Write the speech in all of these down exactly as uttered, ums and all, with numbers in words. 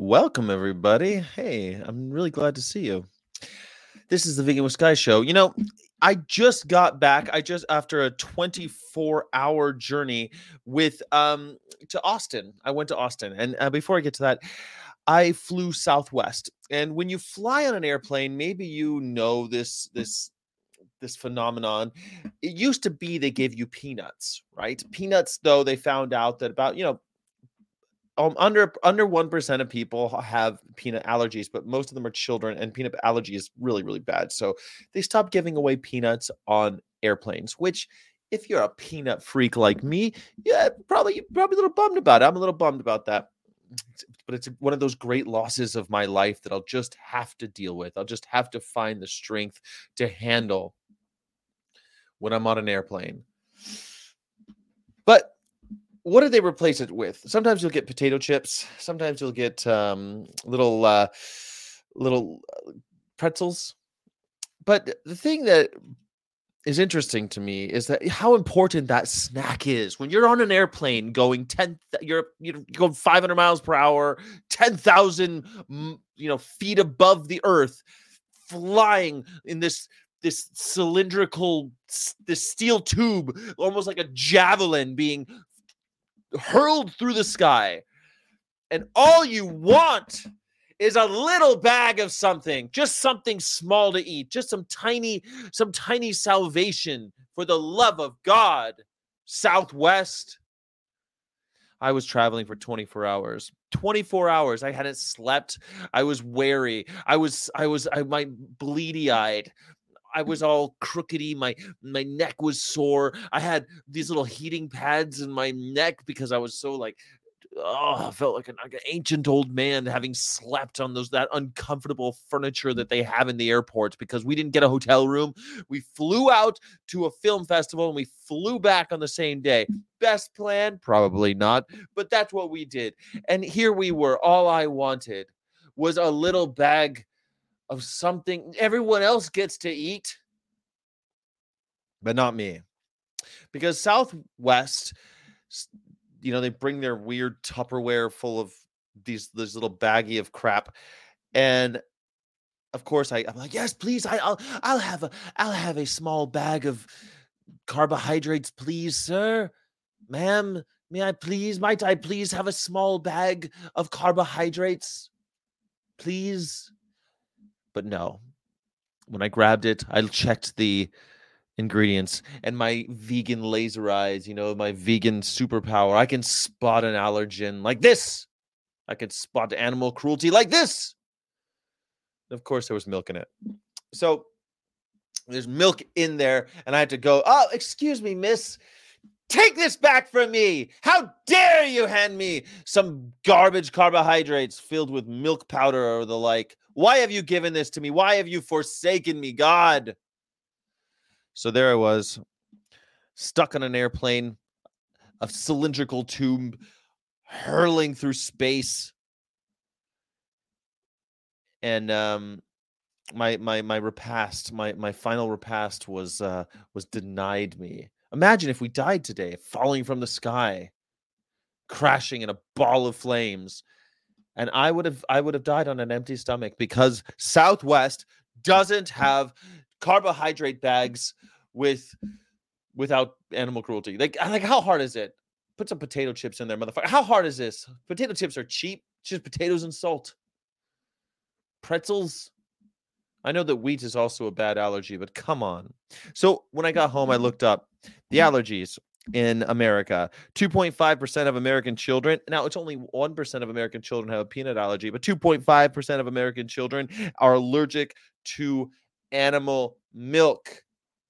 Welcome, everybody. Hey, I'm really glad to see you. This is the Vegan with Sky show. You know, I just got back. I just after a twenty-four hour journey with um to Austin. I went to Austin, and uh, before I get to that, I flew Southwest. And when you fly on an airplane, maybe you know this this this phenomenon. It used to be they gave you peanuts, right? Peanuts, though, they found out that about you know um, under under one percent of people have peanut allergies, but most of them are children, and peanut allergy is really, really bad. So they stopped giving away peanuts on airplanes, which if you're a peanut freak like me, yeah, probably you're probably a little bummed about it. I'm a little bummed about that. But it's one of those great losses of my life that I'll just have to deal with. I'll just have to find the strength to handle when I'm on an airplane. But what do they replace it with? Sometimes you'll get potato chips. Sometimes you'll get um, little uh, little pretzels. But the thing that is interesting to me is that how important that snack is when you're on an airplane going ten. You're you're going five hundred miles per hour, ten thousand you know feet above the earth, flying in this this cylindrical this steel tube, almost like a javelin being hurled through the sky, and all you want is a little bag of something, just something small to eat, just some tiny some tiny salvation. For the love of God, Southwest. I was traveling for twenty-four hours. twenty-four hours. I hadn't slept. I was wary. I was I was I my bleedy-eyed. I was all crookedy. My my neck was sore. I had these little heating pads in my neck because I was so like, oh, I felt like an, like an ancient old man having slept on those that uncomfortable furniture that they have in the airports because we didn't get a hotel room. We flew out to a film festival and we flew back on the same day. Best plan? Probably not, but that's what we did. And here we were. All I wanted was a little bag of something everyone else gets to eat, but not me. Because Southwest, you know, they bring their weird Tupperware full of these this little baggie of crap, and of course I, I'm like, yes, please, I, I'll I'll have a I'll have a small bag of carbohydrates, please, sir, ma'am. May I please, might I please have a small bag of carbohydrates, please? But no, when I grabbed it, I checked the ingredients, and my vegan laser eyes, you know, my vegan superpower, I can spot an allergen like this. I could spot animal cruelty like this. And of course, there was milk in it. So there's milk in there, and I had to go, oh, excuse me, miss. Take this back from me. How dare you hand me some garbage carbohydrates filled with milk powder or the like? Why have you given this to me? Why have you forsaken me, God? So there I was, stuck on an airplane, a cylindrical tube hurling through space. And um, my my my repast, my my final repast was uh, was denied me. Imagine if we died today, falling from the sky, crashing in a ball of flames, and I would have I would have died on an empty stomach because Southwest doesn't have carbohydrate bags with without animal cruelty. Like like how hard is it? Put some potato chips in there, motherfucker. How hard is this? Potato chips are cheap. It's just potatoes and salt. Pretzels. I know that wheat is also a bad allergy, but come on. So when I got home, I looked up the allergies in America. two point five percent of American children. Now, it's only one percent of American children have a peanut allergy, but two point five percent of American children are allergic to animal milk.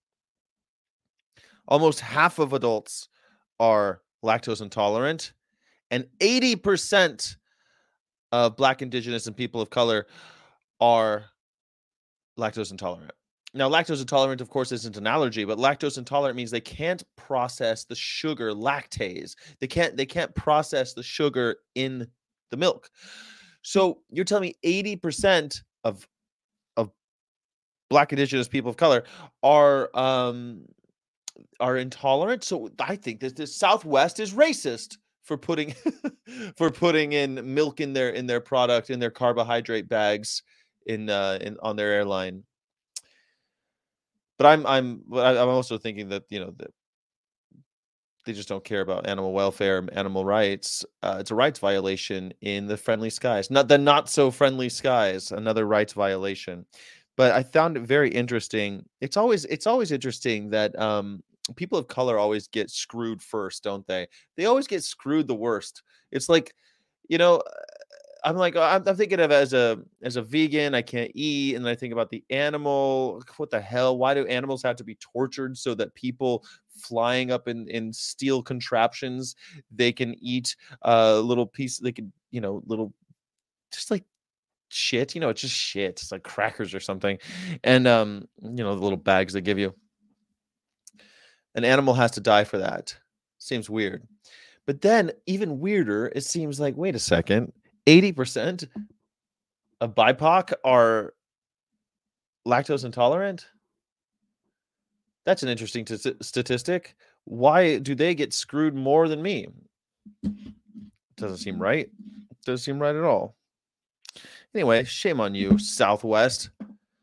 Almost half of adults are lactose intolerant, and eighty percent of Black, Indigenous, and people of color are lactose intolerant. Now, lactose intolerant, of course, isn't an allergy, but lactose intolerant means they can't process the sugar lactase. They can't they can't process the sugar in the milk. So you're telling me eighty percent of of Black, Indigenous, people of color are um are intolerant? So I think that the Southwest is racist. for putting for putting in milk in their in their product in their carbohydrate bags in uh in on their airline. But I'm I'm but I- I'm also thinking that you know that they just don't care about animal welfare, animal rights. Uh, it's a rights violation in the friendly skies, not the not so friendly skies. Another rights violation. But I found it very interesting. It's always it's always interesting that um, people of color always get screwed first, don't they? They always get screwed the worst. It's like, you know, I'm like, uh, I'm, I'm thinking of as a as a vegan, I can't eat, and then I think about the animal. What the hell? Why do animals have to be tortured so that people flying up in in steel contraptions they can eat a little piece? They can, you know, little just like shit. You know, it's just shit. It's like crackers or something, and um, you know, the little bags they give you. An animal has to die for that. Seems weird. But then, even weirder, it seems like, wait a second, eighty percent of B I P O C are lactose intolerant? That's an interesting t- statistic. Why do they get screwed more than me? Doesn't seem right. Doesn't seem right at all. Anyway, shame on you, Southwest.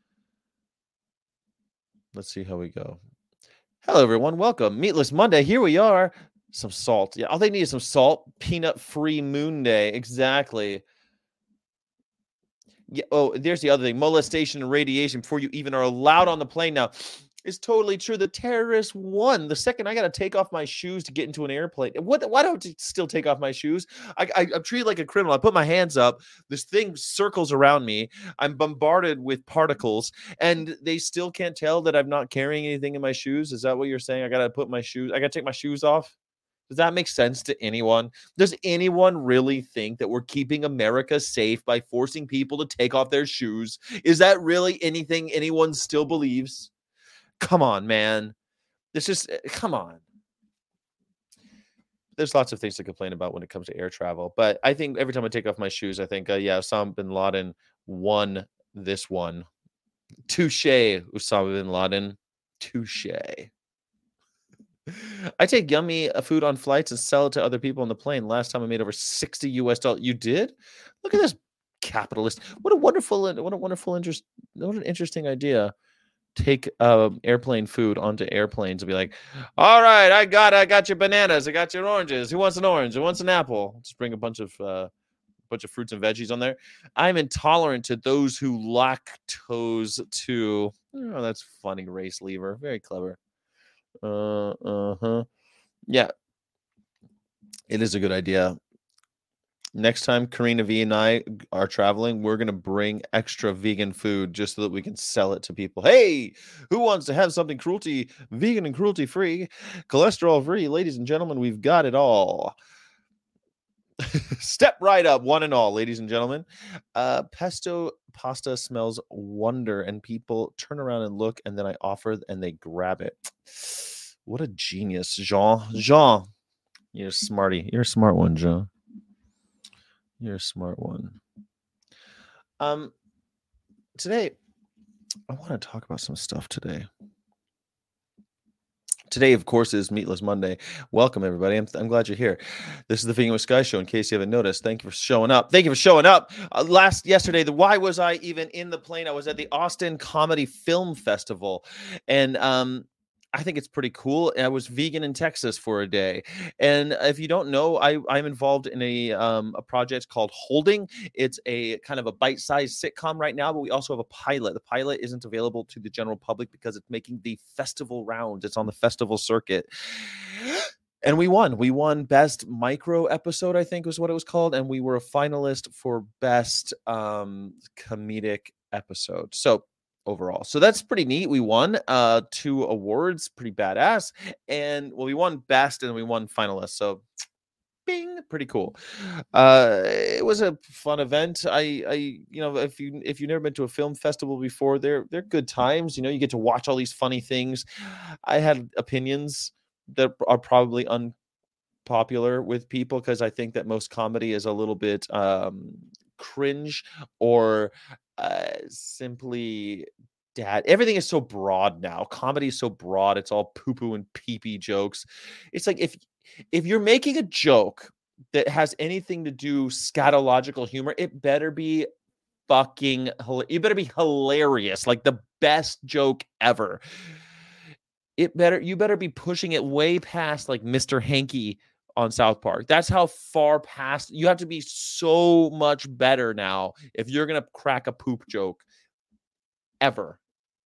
Let's see how we go. Hello, everyone. Welcome. Meatless Monday. Here we are. Some salt. Yeah, all they need is some salt. Peanut-free Moon Day. Exactly. Yeah. Oh, there's the other thing. Molestation and radiation before you even are allowed on the plane now. It's totally true. The terrorists won. The second I got to take off my shoes to get into an airplane. What? Why don't I still take off my shoes? I, I, I'm treated like a criminal. I put my hands up. This thing circles around me. I'm bombarded with particles, and they still can't tell that I'm not carrying anything in my shoes. Is that what you're saying? I got to put my shoes. I got to take my shoes off. Does that make sense to anyone? Does anyone really think that we're keeping America safe by forcing people to take off their shoes? Is that really anything anyone still believes? Come on, man. This is come on. There's lots of things to complain about when it comes to air travel, but I think every time I take off my shoes, I think, uh, yeah, Osama bin Laden won this one. Touche, Osama bin Laden. Touche. I take yummy uh, food on flights and sell it to other people on the plane. Last time I made over sixty U S dollars. You did? Look at this capitalist. What a wonderful, what a wonderful interest. What an interesting idea. Take um, airplane food onto airplanes and be like, all right, I got I got your bananas, I got your oranges. Who wants an orange? Who wants an apple? Just bring a bunch of uh, bunch of fruits and veggies on there. I'm intolerant to those who lactose to. Oh, that's funny, race lever. Very clever. Uh, uh-huh. Yeah, it is a good idea. Next time Karina V and I are traveling, we're going to bring extra vegan food just so that we can sell it to people. Hey, who wants to have something cruelty, vegan and cruelty free, cholesterol free? Ladies and gentlemen, we've got it all. Step right up, one and all, ladies and gentlemen. Uh, pesto pasta smells wonder, and people turn around and look, and then I offer and they grab it. What a genius, Jean. Jean, you're a smarty. You're a smart one, Jean. You're a smart one. Um, today, I want to talk about some stuff today. Today, of course, is Meatless Monday. Welcome, everybody. I'm, I'm glad you're here. This is the Vegan with Sky show, in case you haven't noticed. Thank you for showing up. Thank you for showing up. Uh, last yesterday, the why was I even in the plane? I was at the Austin Comedy Film Festival, and um, I think it's pretty cool. I was vegan in Texas for a day, and if you don't know, I I'm involved in a um a project called Holding. It's a kind of a bite-sized sitcom right now, but we also have a pilot. The pilot isn't available to the general public because it's making the festival rounds. It's on the festival circuit. And we won. We won best micro episode, I think was what it was called, and we were a finalist for best um comedic episode. So overall. So that's pretty neat. We won uh two awards, pretty badass. And well, we won best and we won finalist. So bing, pretty cool. Uh it was a fun event. I I you know, if you if you've never been to a film festival before, they're they're good times. You know, you get to watch all these funny things. I had opinions that are probably unpopular with people because I think that most comedy is a little bit um cringe or uh simply dad. Everything is so broad now. Comedy is so broad. It's all poo poo and pee pee jokes. It's like if if you're making a joke that has anything to do scatological humor, it better be fucking hila you better be hilarious, like the best joke ever. It better you better be pushing it way past like Mister Hanky on South Park. That's how far past you have to be so much better now if you're gonna crack a poop joke ever.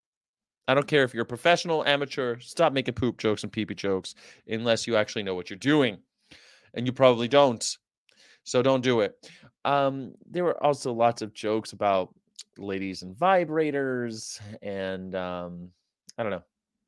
I don't care if you're a professional, amateur, stop making poop jokes and pee-pee jokes unless you actually know what you're doing. And you probably don't. So don't do it. Um, there were also lots of jokes about ladies and vibrators, and um, I don't know.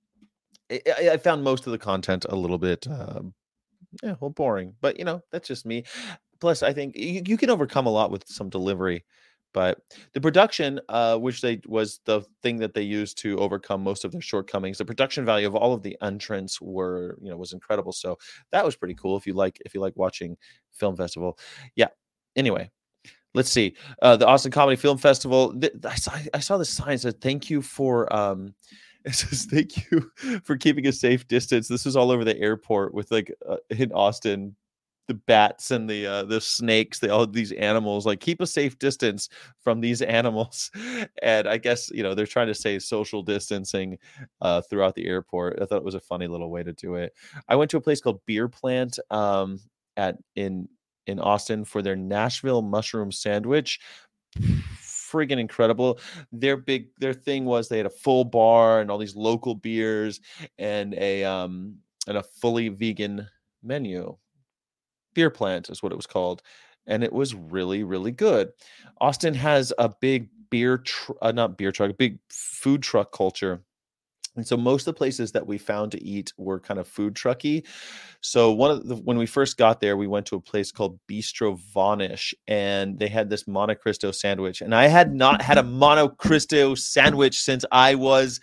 I, I I found most of the content a little bit, uh, yeah, well, boring. But you know, that's just me. Plus, I think you, you can overcome a lot with some delivery. But the production, uh, which they was the thing that they used to overcome most of their shortcomings, the production value of all of the entrants were, you know, was incredible. So that was pretty cool. If you like, if you like watching film festival, yeah. Anyway, let's see. Uh, the Austin Comedy Film Festival. Th- I saw I saw the sign that said thank you for um it says thank you for keeping a safe distance. This is all over the airport with like uh, in Austin, the bats and the uh, the snakes, they all these animals, like keep a safe distance from these animals. And I guess, you know, they're trying to say social distancing uh, throughout the airport. I thought it was a funny little way to do it. I went to a place called Beer Plant um, at in in Austin for their Nashville mushroom sandwich. Friggin' incredible. Their big their thing was they had a full bar and all these local beers and a um and a fully vegan menu. Beer Plant is what it was called, and it was really, really good. Austin has a big beer tr- uh, not beer truck, big food truck culture. And so most of the places that we found to eat were kind of food trucky. So one of the when we first got there, we went to a place called Bistro Vanish, and they had this Monte Cristo sandwich. And I had not had a Monte Cristo sandwich since I was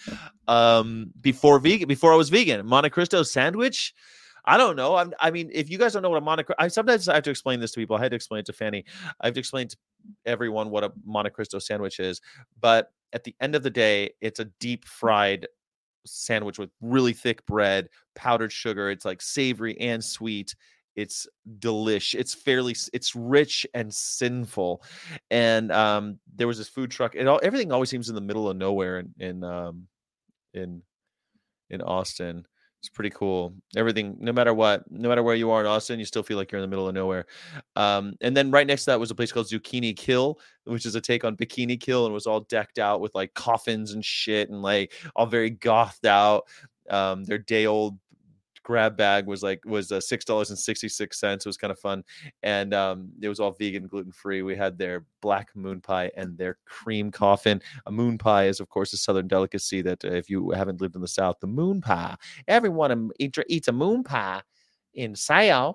um before vegan, before I was vegan. Monte Cristo sandwich. I don't know. I'm, I mean, if you guys don't know what a Monte, I sometimes I have to explain this to people. I had to explain it to Fanny. I have to explain to everyone what a Monte Cristo sandwich is. But at the end of the day, it's a deep fried sandwich with really thick bread, powdered sugar. It's like savory and sweet. It's delish. It's fairly, it's rich and sinful. And um, there was this food truck. It all everything always seems in the middle of nowhere in in um, in in Austin. It's pretty cool. Everything, no matter what, no matter where you are in Austin, you still feel like you're in the middle of nowhere. Um, and then right next to that was a place called Zucchini Kill, which is a take on Bikini Kill, and was all decked out with like coffins and shit, and like all very gothed out. Um, their day old grab bag was like was uh, six dollars and sixty six cents. It was kind of fun, and um, it was all vegan, gluten free. We had their black moon pie and their cream coffin. A moon pie is, of course, a southern delicacy that uh, if you haven't lived in the South, the moon pie. Everyone um, eat, eats a moon pie in South,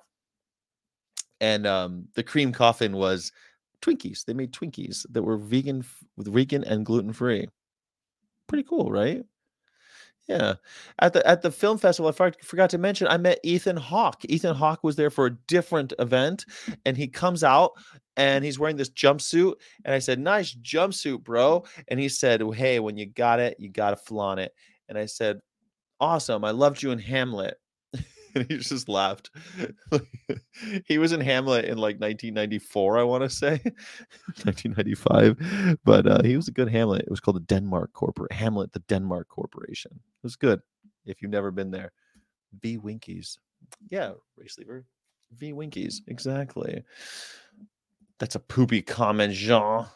and um, the cream coffin was Twinkies. They made Twinkies that were vegan, with vegan and gluten free. Pretty cool, right? Yeah. At the at the film festival, I for forgot to mention, I met Ethan Hawke. Ethan Hawke was there for a different event, and he comes out, and he's wearing this jumpsuit, and I said, "Nice jumpsuit, bro." And he said, "Hey, when you got it, you gotta flaunt it." And I said, "Awesome. I loved you in Hamlet." And he just laughed. He was in Hamlet in like nineteen ninety-four, I want to say, nineteen ninety-five. But uh, he was a good Hamlet. It was called the Denmark Corporate Hamlet, the Denmark Corporation. It was good. If you've never been there, V Winkies. Yeah, race lever. V Winkies. Exactly. That's a poopy comment, Jean.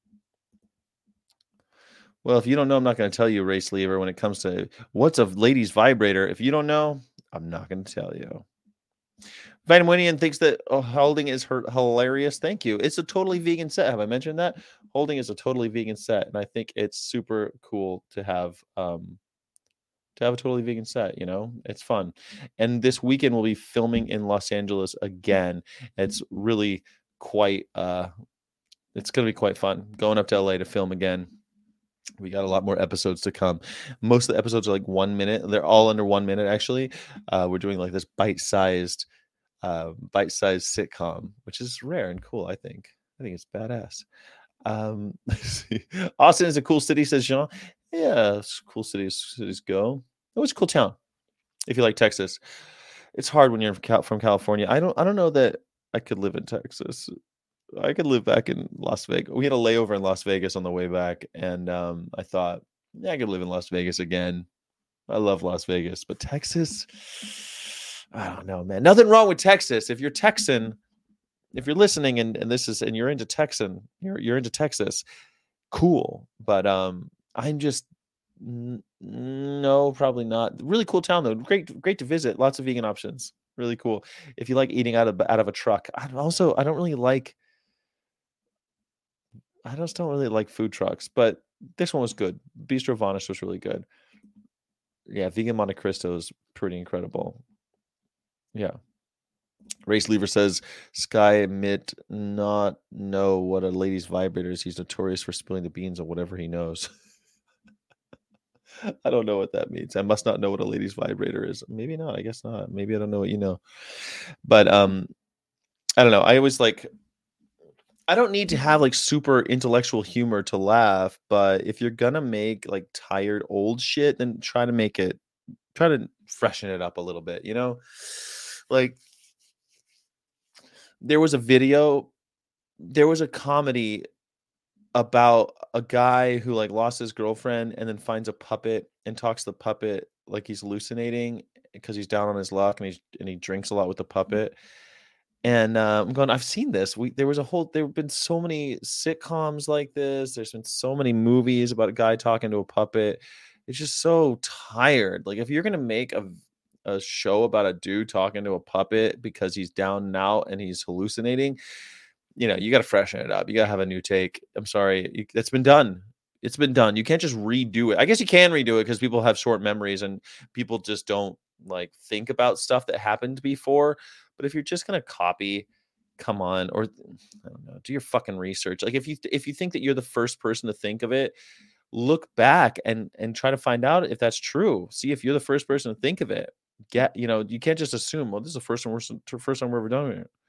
Well, if you don't know, I'm not going to tell you, race lever, when it comes to what's a lady's vibrator. If you don't know, I'm not going to tell you. Vitaminian thinks that oh, Holding is her hilarious. Thank you. It's a totally vegan set. Have I mentioned that? Holding is a totally vegan set, and I think it's super cool to have um to have a totally vegan set. You know, it's fun. And this weekend we'll be filming in Los Angeles again. It's really quite uh, it's going to be quite fun going up to L A to film again. We got a lot more episodes to come. Most of the episodes are like one minute. They're all under one minute, actually. Uh, we're doing like this bite-sized, uh, bite-sized sitcom, which is rare and cool, I think. I think it's badass. Um, let's see. Austin is a cool city, says Jean. Yeah, it's cool cities, cities go. Oh, it's a cool town if you like Texas. It's hard when you're from California. I don't I don't know that I could live in Texas. I could live back in Las Vegas. We had a layover in Las Vegas on the way back, and um, I thought, yeah, I could live in Las Vegas again. I love Las Vegas, but Texas, I don't know, man. Nothing wrong with Texas. If you're Texan, if you're listening and, and this is and you're into Texan, you're you're into Texas, cool. But um, I'm just n- no, probably not. Really cool town though. Great, great to visit. Lots of vegan options. Really cool. If you like eating out of out of a truck, I also I don't really like. I just don't really like food trucks, but this one was good. Bistro Vanish was really good. Yeah, vegan Monte Cristo is pretty incredible. Yeah. Race Lever says Sky admit not know what a lady's vibrator is. He's notorious for spilling the beans on whatever he knows. I don't know what that means. I must not know what a lady's vibrator is. Maybe not. I guess not. Maybe I don't know what you know. But um, I don't know. I always like. I don't need to have like super intellectual humor to laugh, but if you're gonna make like tired old shit, then try to make it, try to freshen it up a little bit. You know, like there was a video, there was a comedy about a guy who like lost his girlfriend and then finds a puppet and talks to the puppet like he's hallucinating because he's down on his luck and he's and he drinks a lot with the puppet. And uh, I'm going, I've seen this. We there was a whole there have been so many sitcoms like this. There's been so many movies about a guy talking to a puppet. It's just so tired. Like if you're gonna make a a show about a dude talking to a puppet because he's down and out and he's hallucinating, you know, you got to freshen it up. You got to have a new take. I'm sorry, you, it's been done. It's been done. You can't just redo it. I guess you can redo it because people have short memories and people just don't like think about stuff that happened before. But if you're just gonna copy, come on, or I don't know, do your fucking research. Like if you if you think that you're the first person to think of it, look back and and try to find out if that's true. See if you're the first person to think of it. Get you know you can't just assume. Well, this is the first one we're first time we're ever doing it.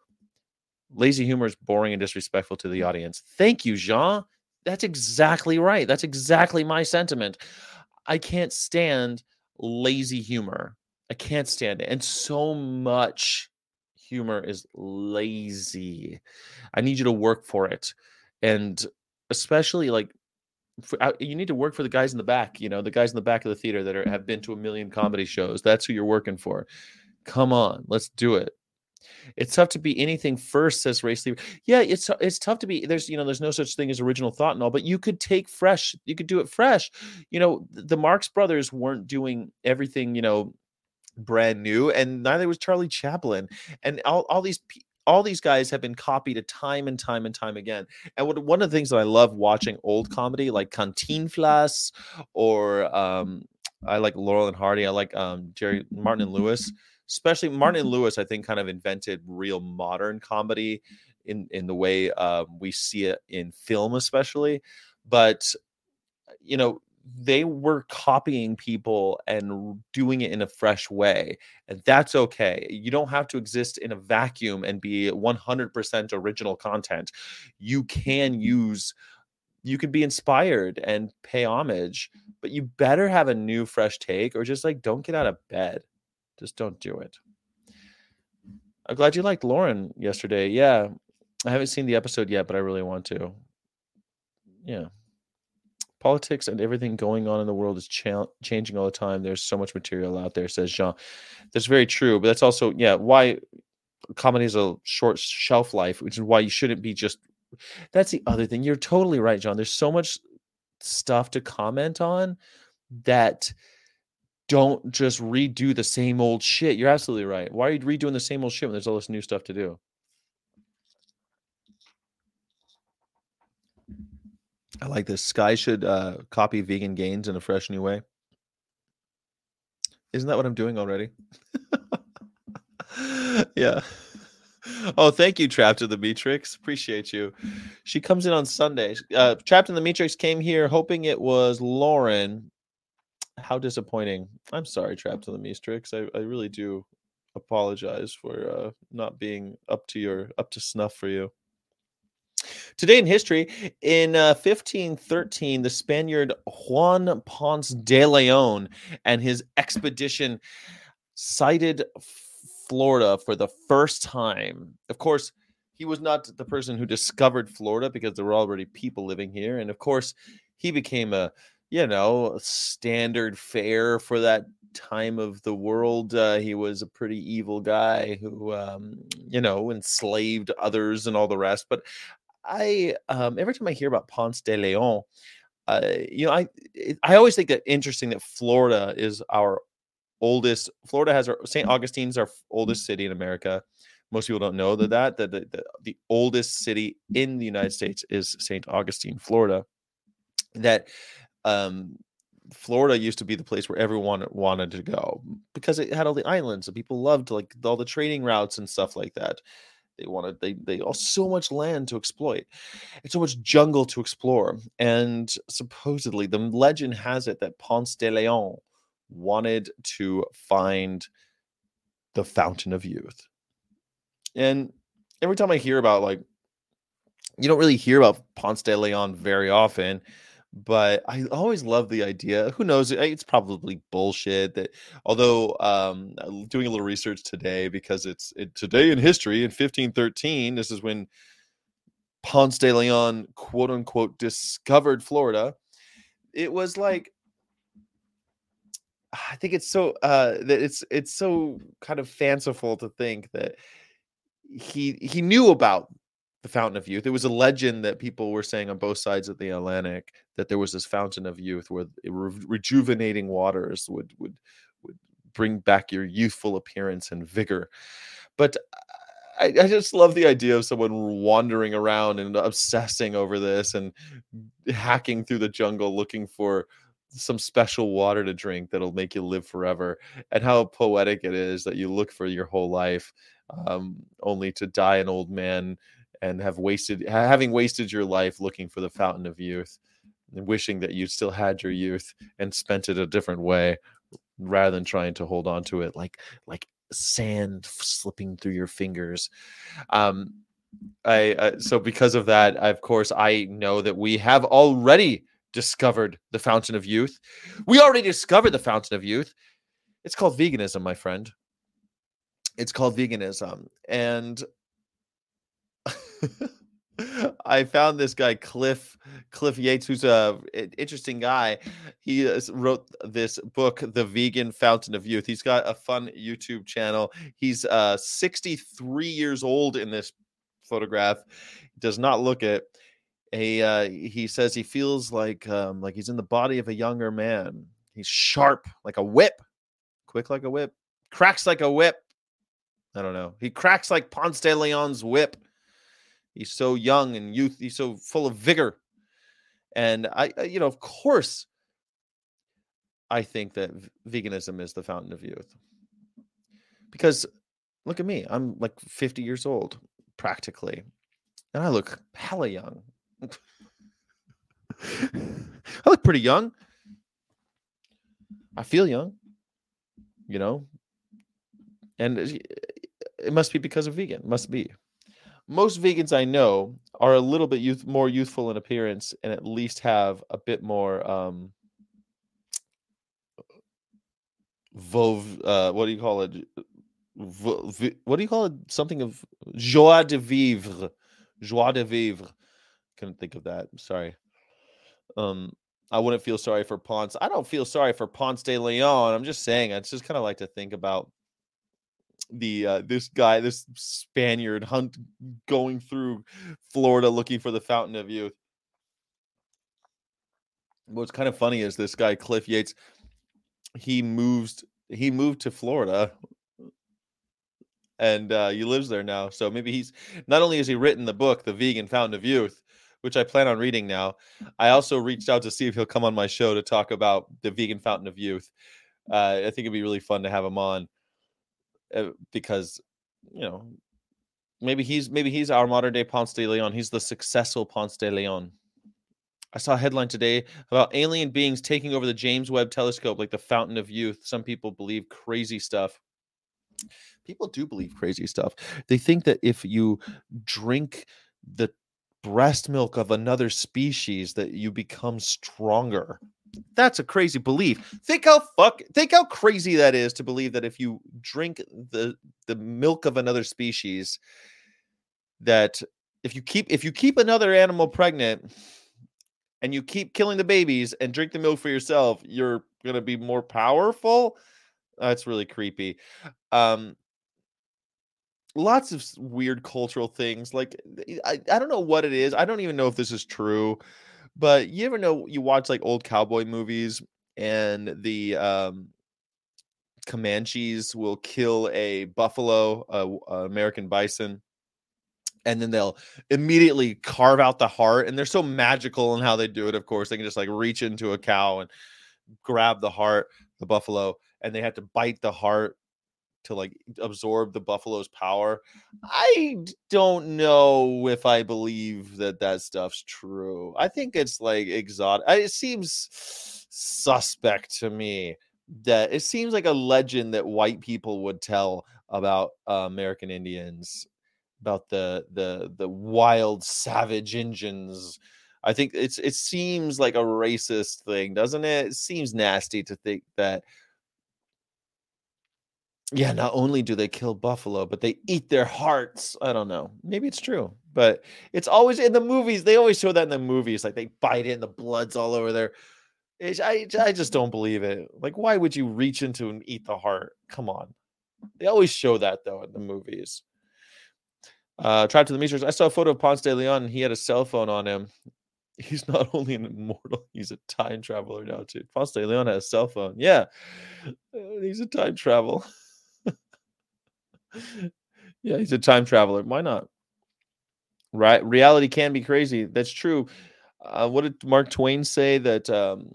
Lazy humor is boring and disrespectful to the audience. Thank you, Jean. That's exactly right. That's exactly my sentiment. I can't stand lazy humor. I can't stand it. And so much humor is lazy. I need you to work for it. And especially like for, uh, you need to work for the guys in the back, you know, the guys in the back of the theater that are, have been to a million comedy shows. That's who you're working for. Come on, let's do it. It's tough to be anything first, says Race Lever. Yeah, it's it's tough to be. There's you know there's no such thing as original thought and all, but you could take fresh. You could do it fresh. You know the Marx Brothers weren't doing everything you know brand new, and neither was Charlie Chaplin, and all all these. All these guys have been copied a time and time and time again. And what, one of the things that I love watching old comedy, like Cantinflas, or um, I like Laurel and Hardy. I like um, Jerry Martin and Lewis. Especially Martin and Lewis, I think, kind of invented real modern comedy in in the way um, we see it in film, especially. But you know, they were copying people and doing it in a fresh way, and that's okay. You don't have to exist in a vacuum and be one hundred percent original content. You can use, you can be inspired and pay homage, but you better have a new, fresh take, or just like don't get out of bed. Just don't do it. I'm glad you liked Lauren yesterday. Yeah. I haven't seen the episode yet, but I really want to. Yeah. Politics and everything going on in the world is cha- changing all the time. There's so much material out there, says Jean. That's very true. But that's also, yeah, why comedy is a short shelf life, which is why you shouldn't be just. That's the other thing. You're totally right, John. There's so much stuff to comment on that don't just redo the same old shit. You're absolutely right. Why are you redoing the same old shit when there's all this new stuff to do? I like this. Sky should uh, copy Vegan Gains in a fresh new way. Isn't that what I'm doing already? Yeah. Oh, thank you, Trapped in the Matrix. Appreciate you. She comes in on Sunday. Uh, Trapped in the Matrix came here hoping it was Lauren. How disappointing. I'm sorry, Trapped in the Matrix. I, I really do apologize for uh, not being up to your up to snuff for you. Today in history, in uh, fifteen thirteen, the Spaniard Juan Ponce de Leon and his expedition sighted Florida for the first time. Of course, he was not the person who discovered Florida because there were already people living here. And of course, he became a, you know, standard fare for that time of the world. Uh, he was a pretty evil guy who, um, you know, enslaved others and all the rest. But I, um, every time I hear about Ponce de Leon, uh, you know, I, it, I always think that interesting that Florida is our oldest. Florida has our Saint Augustine's our oldest city in America. Most people don't know that that that the, the, the oldest city in the United States is Saint Augustine, Florida. That um, Florida used to be the place where everyone wanted to go because it had all the islands and people loved like all the trading routes and stuff like that. They wanted they they all so much land to exploit and so much jungle to explore. And supposedly the legend has it that Ponce de Leon wanted to find the Fountain of Youth. And every time I hear about, like, you don't really hear about Ponce de Leon very often, but I always love the idea. Who knows? It's probably bullshit. That although um, doing a little research today because it's it, today in history in fifteen thirteen. This is when Ponce de Leon, quote unquote, discovered Florida. It was like, I think it's so uh, that it's it's so kind of fanciful to think that he he knew about the Fountain of Youth. It was a legend that people were saying on both sides of the Atlantic that there was this Fountain of Youth where re- rejuvenating waters would would would bring back your youthful appearance and vigor. But I, I just love the idea of someone wandering around and obsessing over this and hacking through the jungle looking for some special water to drink that'll make you live forever, and how poetic it is that you look for your whole life um, only to die an old man and have wasted having wasted your life looking for the Fountain of Youth and wishing that you still had your youth and spent it a different way rather than trying to hold on to it like like sand slipping through your fingers. um I uh, So because of that, of course, I know that we have already discovered the Fountain of Youth. We already discovered the Fountain of Youth. It's called veganism, my friend. It's called veganism. And I found this guy, Cliff Cliff Yates, who's a an interesting guy. He uh, wrote this book, The Vegan Fountain of Youth. He's got a fun YouTube channel. He's uh, sixty-three years old in this photograph. Does not look it. A uh, he says he feels like um, like he's in the body of a younger man. He's sharp like a whip, quick like a whip, cracks like a whip. I don't know. He cracks like Ponce de Leon's whip. He's so young and youth. He's so full of vigor. And I, I you know, of course, I think that v- veganism is the Fountain of Youth. Because look at me. I'm like fifty years old, practically. And I look hella young. I look pretty young. I feel young, you know. And it must be because of vegan. Must be. Most vegans I know are a little bit youth, more youthful in appearance, and at least have a bit more um, vov. Uh, what do you call it? V- vi- what do you call it? Something of joie de vivre, joie de vivre. Couldn't think of that. I'm sorry. Um, I wouldn't feel sorry for Ponce. I don't feel sorry for Ponce de Leon. I'm just saying. I just kind of like to think about the uh, this guy, this Spaniard hunt going through Florida looking for the Fountain of Youth. What's kind of funny is this guy Cliff Yates. He moves. He moved to Florida, and uh, he lives there now. So maybe he's not only has he written the book, The Vegan Fountain of Youth, which I plan on reading now. I also reached out to see if he'll come on my show to talk about the Vegan Fountain of Youth. Uh, I think it'd be really fun to have him on uh, because, you know, maybe he's maybe he's our modern day Ponce de Leon. He's the successful Ponce de Leon. I saw a headline today about alien beings taking over the James Webb Telescope, like the Fountain of Youth. Some people believe crazy stuff. People do believe crazy stuff. They think that if you drink the breast milk of another species, that you become stronger. That's a crazy belief. Think how fuck think how crazy that is to believe that if you drink the the milk of another species, that if you keep if you keep another animal pregnant and you keep killing the babies and drink the milk for yourself, you're gonna be more powerful. That's really creepy. Um, lots of weird cultural things. Like I, I don't know what it is. I don't even know if this is true, but you ever know you watch like old cowboy movies and the um Comanches will kill a buffalo, a, a American bison, and then they'll immediately carve out the heart. And they're so magical in how they do it. Of course, they can just like reach into a cow and grab the heart, the buffalo, and they have to bite the heart to like absorb the buffalo's power. I don't know if I believe that that stuff's true. I think it's like exotic. It seems suspect to me that it seems like a legend that white people would tell about uh, American Indians, about the the the wild savage Indians. I think it's it seems like a racist thing, doesn't it? It seems nasty to think that. Yeah, not only do they kill buffalo, but they eat their hearts. I don't know. Maybe it's true, but it's always in the movies. They always show that in the movies. Like they bite it and the blood's all over there. It's, I, I just don't believe it. Like, why would you reach into and eat the heart? Come on. They always show that, though, in the movies. Uh, Tribe to the Measures. I saw a photo of Ponce de Leon, and he had a cell phone on him. He's not only an immortal, he's a time traveler now, too. Ponce de Leon has a cell phone. Yeah. He's a time traveler. Yeah, he's a time traveler. Why not? Right? Reality can be crazy. That's true. Uh, what did Mark Twain say? That um,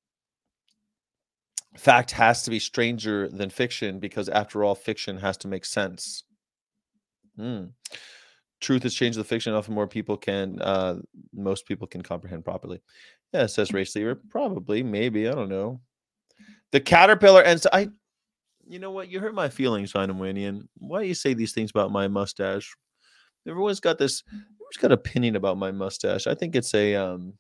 fact has to be stranger than fiction because, after all, fiction has to make sense. Hmm. Truth has changed the fiction. Often more people can, uh, most people can comprehend properly. Yeah, says Ray Sleever. Probably, maybe. I don't know. The caterpillar and so I. You know what? You hurt my feelings, Heinemanian. Why do you say these things about my mustache? Everyone's got this. Everyone's got opinion about my mustache. I think it's a. Um,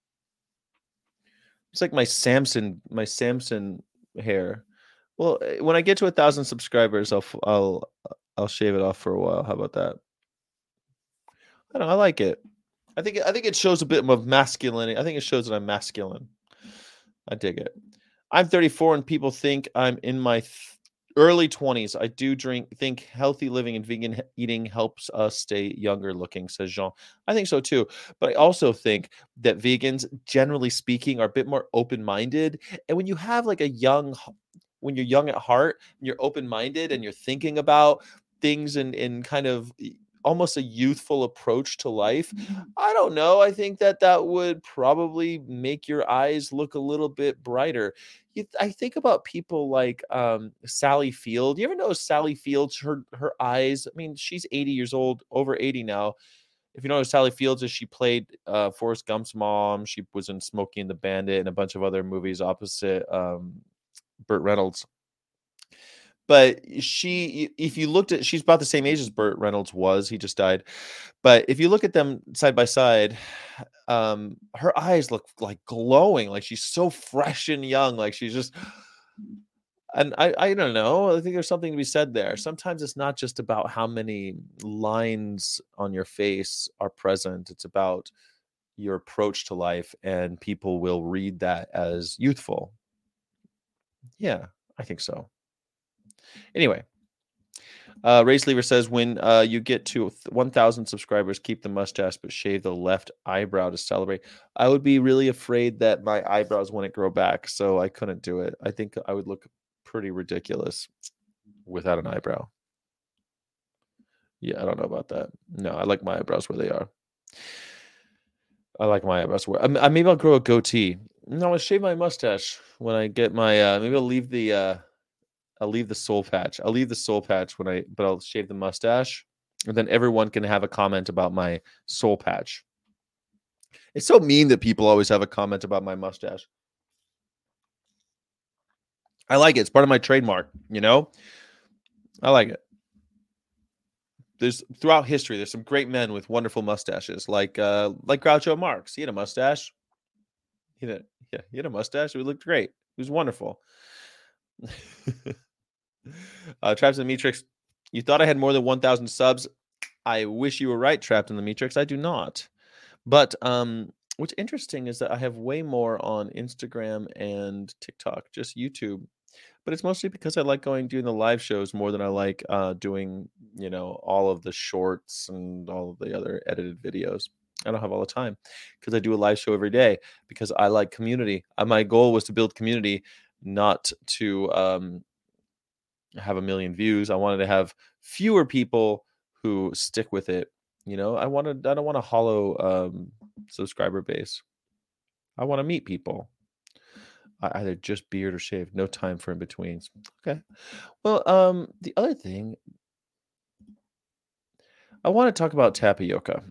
it's like my Samson, my Samson hair. Well, eh, when I get to a thousand subscribers, I'll f- I'll I'll shave it off for a while. How about that? I don't know. I like it. I think I think it shows a bit of masculinity. I think it shows that I'm masculine. I dig it. I'm thirty-four, and people think I'm in my th- early twenties. I do drink. Think healthy living and vegan he- eating helps us stay younger looking, says Jean. I think so too. But I also think that vegans, generally speaking, are a bit more open minded. And when you have like a young, h- when you're young at heart, and you're open minded, and you're thinking about things in in kind of y- almost a youthful approach to life. I don't know. I think that that would probably make your eyes look a little bit brighter. You, I think about people like um, Sally Field. You ever know Sally Fields? Her her eyes. I mean, she's eighty years old, over eighty now. If you know who Sally Fields is, she played uh, Forrest Gump's mom. She was in Smokey and the Bandit and a bunch of other movies opposite um, Burt Reynolds. But she, if you looked at, she's about the same age as Burt Reynolds was. He just died. But if you look at them side by side, um, her eyes look like glowing, like she's so fresh and young, like she's just. And I, I don't know. I think there's something to be said there. Sometimes it's not just about how many lines on your face are present. It's about your approach to life, and people will read that as youthful. Yeah, I think so. Anyway, uh, Race Lever says when uh, you get to one thousand subscribers, keep the mustache but shave the left eyebrow to celebrate. I would be really afraid that my eyebrows wouldn't grow back, so I couldn't do it. I think I would look pretty ridiculous without an eyebrow. Yeah, I don't know about that. No, I like my eyebrows where they are. I like my eyebrows where. I, maybe I'll grow a goatee. No, I'll shave my mustache when I get my. Uh, maybe I'll leave the. Uh, I'll leave the soul patch. I'll leave the soul patch when I, but I'll shave the mustache, and then everyone can have a comment about my soul patch. It's so mean that people always have a comment about my mustache. I like it. It's part of my trademark. You know, I like it. There's throughout history, there's some great men with wonderful mustaches, like uh, like Groucho Marx. He had a mustache. He had a yeah, he had a mustache. It looked great. He was wonderful. uh, Traps in the Matrix. You thought I had more than one thousand subs. I wish you were right, Trapped in the Matrix. I do not. But um, what's interesting is that I have way more on Instagram and TikTok, just YouTube. But it's mostly because I like going doing the live shows more than I like uh, doing, you know, all of the shorts and all of the other edited videos. I don't have all the time because I do a live show every day because I like community. Uh, my goal was to build community, not to um, have a million views. I wanted to have fewer people who stick with it. You know, I wanted I don't want a hollow um, subscriber base. I want to meet people. I either just beard or shave. No time for in betweens. Okay. Well, um, the other thing I want to talk about tapioca.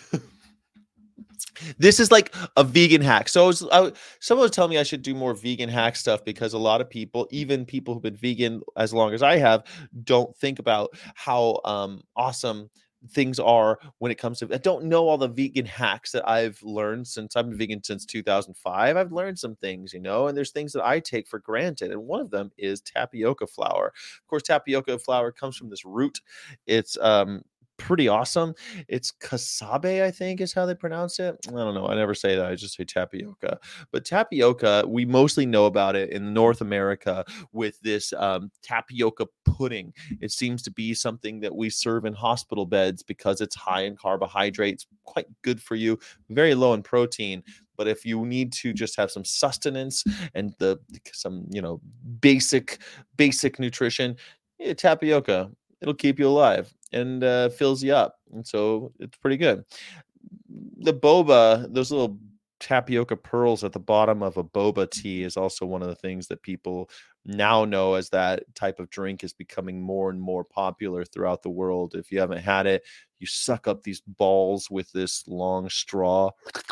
This is like a vegan hack. So I was, I, someone was telling me I should do more vegan hack stuff because a lot of people, even people who've been vegan as long as I have, don't think about how um, awesome things are when it comes to. I don't know all the vegan hacks that I've learned since I've been vegan since two thousand five. I've learned some things, you know, and there's things that I take for granted. And one of them is tapioca flour. Of course, tapioca flour comes from this root. It's um, pretty awesome. It's casabe, I think is how they pronounce it. I don't know. I never say that. I just say tapioca. But tapioca, we mostly know about it in North America with this um, tapioca pudding. It seems to be something that we serve in hospital beds because it's high in carbohydrates, quite good for you, very low in protein. But if you need to just have some sustenance and the some, you know, basic basic nutrition, yeah, tapioca, it'll keep you alive and uh, fills you up. And so it's pretty good. The boba, those little tapioca pearls at the bottom of a boba tea is also one of the things that people now know as that type of drink is becoming more and more popular throughout the world. If you haven't had it, you suck up these balls with this long straw.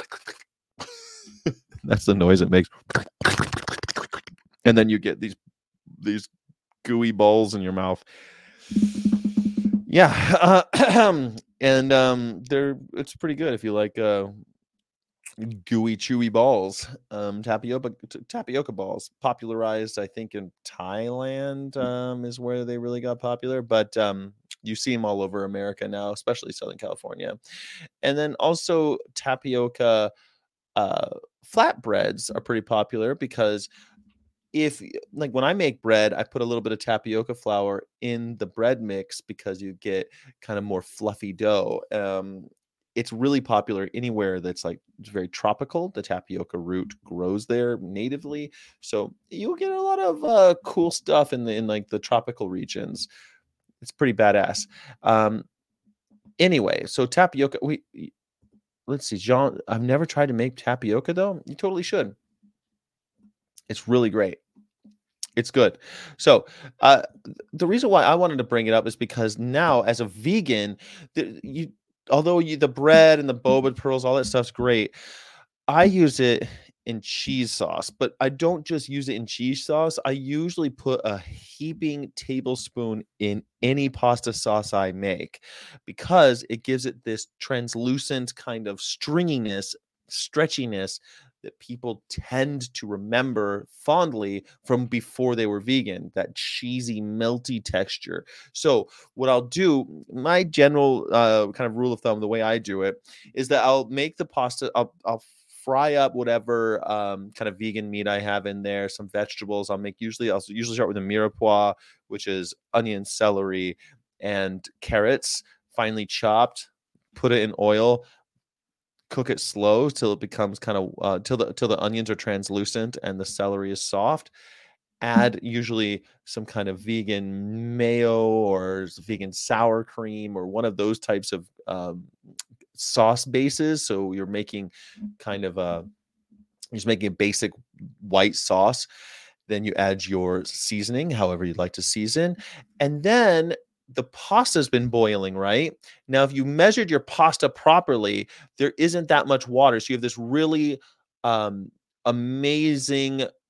That's the noise it makes. And then you get these these gooey balls in your mouth. Yeah, uh, and um, they're it's pretty good if you like uh, gooey, chewy balls. Um, tapioca t- tapioca balls popularized, I think, in Thailand um, is where they really got popular. But um, you see them all over America now, especially Southern California. And then also tapioca uh, flatbreads are pretty popular because if like when I make bread, I put a little bit of tapioca flour in the bread mix because you get kind of more fluffy dough. Um, it's really popular anywhere that's like it's very tropical. The tapioca root grows there natively, so you'll get a lot of uh, cool stuff in the in like the tropical regions. It's pretty badass. Um, anyway, so tapioca. We let's see, John. I've never tried to make tapioca though. You totally should. It's really great. It's good. So, uh, the reason why I wanted to bring it up is because now, as a vegan, the, you, although you, the bread and the boba pearls, all that stuff's great. I use it in cheese sauce, but I don't just use it in cheese sauce. I usually put a heaping tablespoon in any pasta sauce I make because it gives it this translucent kind of stringiness, stretchiness that people tend to remember fondly from before they were vegan, that cheesy, melty texture. So, what I'll do, my general uh, kind of rule of thumb, the way I do it, is that I'll make the pasta, I'll, I'll fry up whatever um, kind of vegan meat I have in there, some vegetables. I'll make usually, I'll usually start with a mirepoix, which is onion, celery, and carrots, finely chopped, put it in oil, cook it slow till it becomes kind of uh, till the till the onions are translucent and the celery is soft. Add usually some kind of vegan mayo or vegan sour cream or one of those types of um, sauce bases. So you're making kind of a you're just making a basic white sauce. Then you add your seasoning, however you'd like to season, and then the pasta's been boiling, right? Now, if you measured your pasta properly, there isn't that much water. So you have this really um, amazing